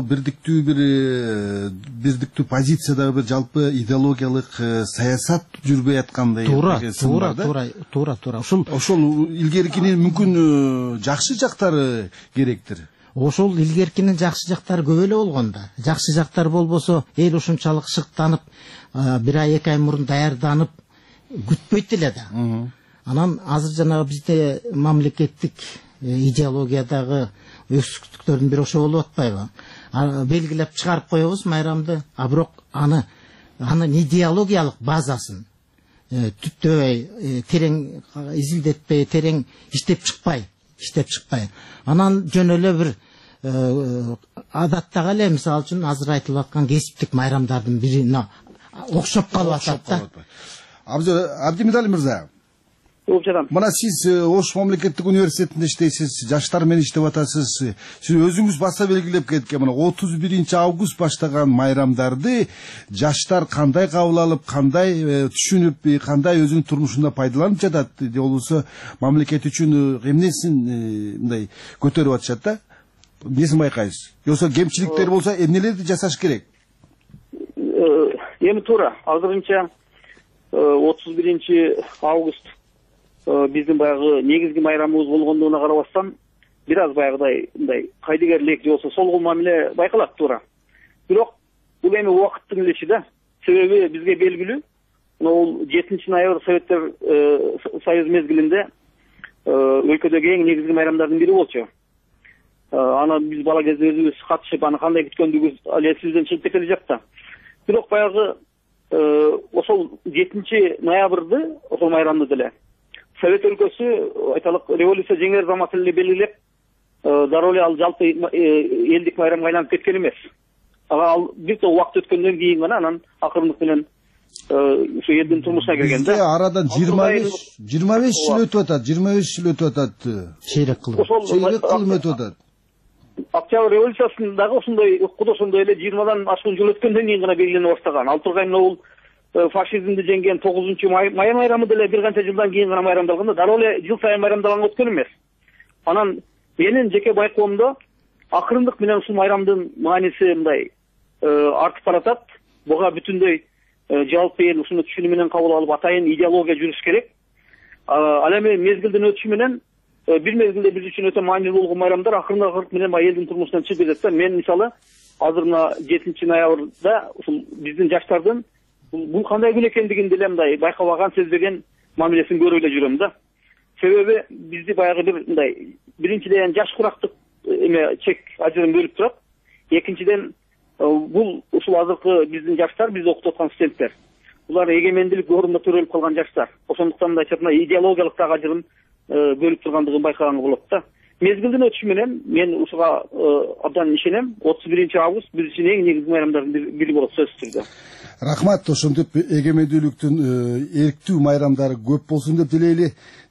бирдиктүү позициядагы бир жалпы идеологиялык саясат жүрбөй аткандай. Туура. Ошол илгеркинин мүмкүн жакшы жактары керектир. Ошол илгеркинин жакшы жактары көп эле болгон да. Жакшы жактар болбосо, эл ушунчалык шыктанып, бир ай, 2 ай мурун даярданып күтпөйт эле да. Анан азыр жанагы бизде мамлекеттик идеологиядагы өксүктүктөрдүн бири ошо болуп атпайбы? Белгилеп чыгарып коебуз майрамды, бирок анын идеологиялык базасын түттөбөй, терең изилдетпей, терең иштеп чыкпай. Анан жөн эле бир адаттагы эле, мисалы үчүн азыр айтылып аткан кесиптик майрамдардын бирине окшоп калып атат да. Абдимедали мырза, мына сиз Ош мамлекеттик университетинде иштейсиз, жаштар менен иштеп атасыз. Сиз өзүңүз баса белгилеп кеткен мына 31 август баштаган майрамдарды жаштар кандай кабыл алып, кандай түшүнүп, кандай өзүнүн турмушунда пайдаланып жатат, же болбосо мамлекет үчүн эмнесин мындай көтөрүп атышат да? Эмнесин байкайсыз? Жоксо кемчиликтер болсо эмнелерди жасаш керек? Эми туура, азырынча 31 август биздин баягы негизги майрамыбыз болгондугуна карабастан бир аз баягыдай мындай кайдыгерлик же болбосо солгун мамиле байкалат, туура. Бирок бул эми убакыттын илечи да. Себеби бизге белгилүү, бул 7 ноябрь Советтер Союзу мезгилинде өлкөдөгү эң негизги майрамдардын бири болчу. Аны биз бала кезде өзүбүз катышып, аны кандай күткөндүгүбүз ал эсибизден чыгып кете эле жатты. Бирок баягы ошол 7 ноябрды, ошол майрамды деле Совет өлкөсү айталык революция жеңер замат эле белгилеп, дароо эле ал жалпы элдик майрамга айланып кеткен эмес. Ал бир топ убакыт өткөндөн кийин гана анан акырындык менен ушу элдин турмушуна кирген да. Арадан 25 жыл өтүп атат. Чейрек кылым өтүп атат. Октябрь революциясындагы ошондой ошондой эле 20дан ашкан жыл өткөндөн кийин гана белгилене баштаган. Ал тургай бул фашизмди жеңген 9 май майрамы деле бир канча жылдан кийин гана майрамдалганда, дароо эле жыл сайын майрамдалган өткөн эмес. Анан менин жеке байкоомдо акырындык менен ушул майрамдын мааниси мындай артып баратат. Буга бүтүндөй жалпы эл ушуну түшүнүү менен кабыл алып, атайын идеология жүрүш керек. Ал эми мезгилдин өтүшү менен бир мезгилде биз үчүн өтө маанилүү болгон майрамдар акырындык менен элдин турмушунан чыгып кетет. Мен мисалы азыр мына 7 ноябрда ушул биздин жаштардын бул кандай күн экендигин деле мындай байкабаган, сезбеген мамилесин көрүп эле жүрөм да. Себеби бизди баягы бир мындай биринчиден жаш курактык эме чек ажырым бөлүп турат. Экинчиден бул ушул азыркы биздин жаштар, бизди окутуп аткан студенттер. Булар эгемендүүлүк ордунда төрөлүп калган жаштар. Ошондуктан да айтат, идеологиялык дагы ажырым бөлүп тургандыгын байкаганга болот да. Мезгилдин өтүшү менен мен ушуга абдан ишенем. 31 август биз үчүн эң негизги майрамдардын бири болот сөзсүз түрдө. Рахмат, ошентип эгемендүүлүктүн эрктүү майрамдары көп болсун деп тилейли.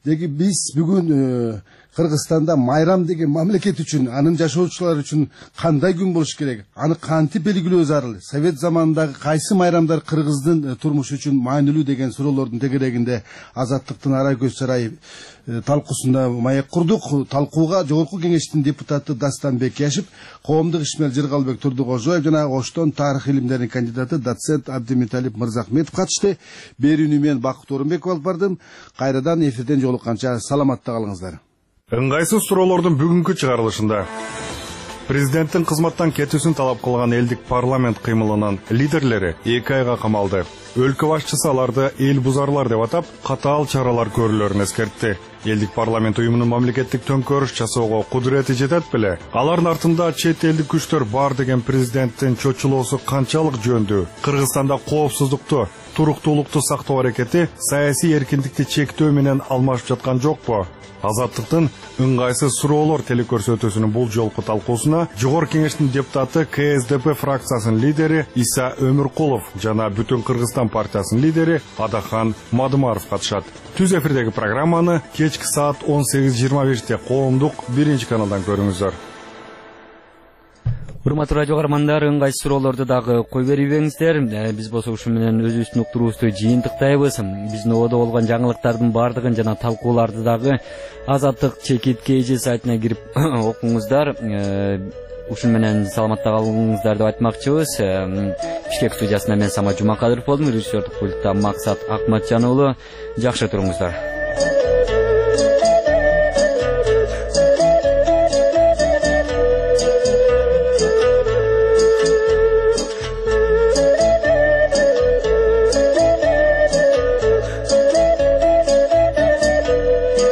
деги биз бүгүн Кыргызстанда майрам деген мамлекет үчүн, анын жашоочулары үчүн кандай күн болуш керек? Аны кантип белгилөө зарыл? Совет заманындагы кайсы майрамдар кыргыздын турмушу үчүн маанилүү деген суроолордун тегерегинде Азаттыктын Ара көз сарайы талкуусунда маек курдук. Талкууга Жогорку Кеңештин депутаты Дастан Бекешев, коомдук ишмер Жыргалбек Турдукожоев жана Оштон тарых илимдеринин кандидаты доцент Абдимиталип Мырзахметов катышты. Берүүнү мен Бакыт Орунбеков алып бардым. Кайрадан эфирден жолукканча саламатта калыңыздар. Ыңгайсыз суроолордун бүгүнкү чыгарылышында президенттин кызматтан кетүүсүн талап кылган элдик парламент кыймылынын лидерлери 2 айга камалды. Өлкө башчысы аларды эл бузарлар деп атап, катаал чаралар көрүлөрүн эскертти. Элдик парламент уюмунун мамлекеттик төңкөрүш жасоого кудурети жетет беле? Алардын артында чет элдик күчтөр бар деген президенттин чочулоосу канчалык жөндүү? Кыргызстанда коопсуздукту, туруктуулукту сактоо аракети саясий эркиндикти чектөө менен алмашып жаткан жокпу? Азаттыктын ыңгайсыз суроолор телекөрсөтүүсүнүн бул жолку талкуусуна Жогорку Кеңештин депутаты КСДП фракциясынын лидери Иса Өмүркулов жана Бүтүн Кыргызстан партиясынын лидери Адахан Мадымаров катышат. Түз эфирдеги программаны кечки саат 18:25-те коомдук 1-каналдан көрүңүздөр. Урматтуу радио каармандар, ыңгайсыз суроолорду дагы кой бербеңиздер. Биз болсо ушу менен өзүбүздүн уктуруубузду жыйынтыктайбыз. Биздин ободо болгон жаңылыктардын бардыгын жана талкууларды дагы Азаттык ЧКТ сайтына кирип окуңуздар. Ушун менен саламатта калыңыздар деп айтмакчыбыз. Бишкек студиясында мен Самат Жумакадыров болдум. Режиссердик пультта Максат Акматжан уулу. Жакшы туруңуздар.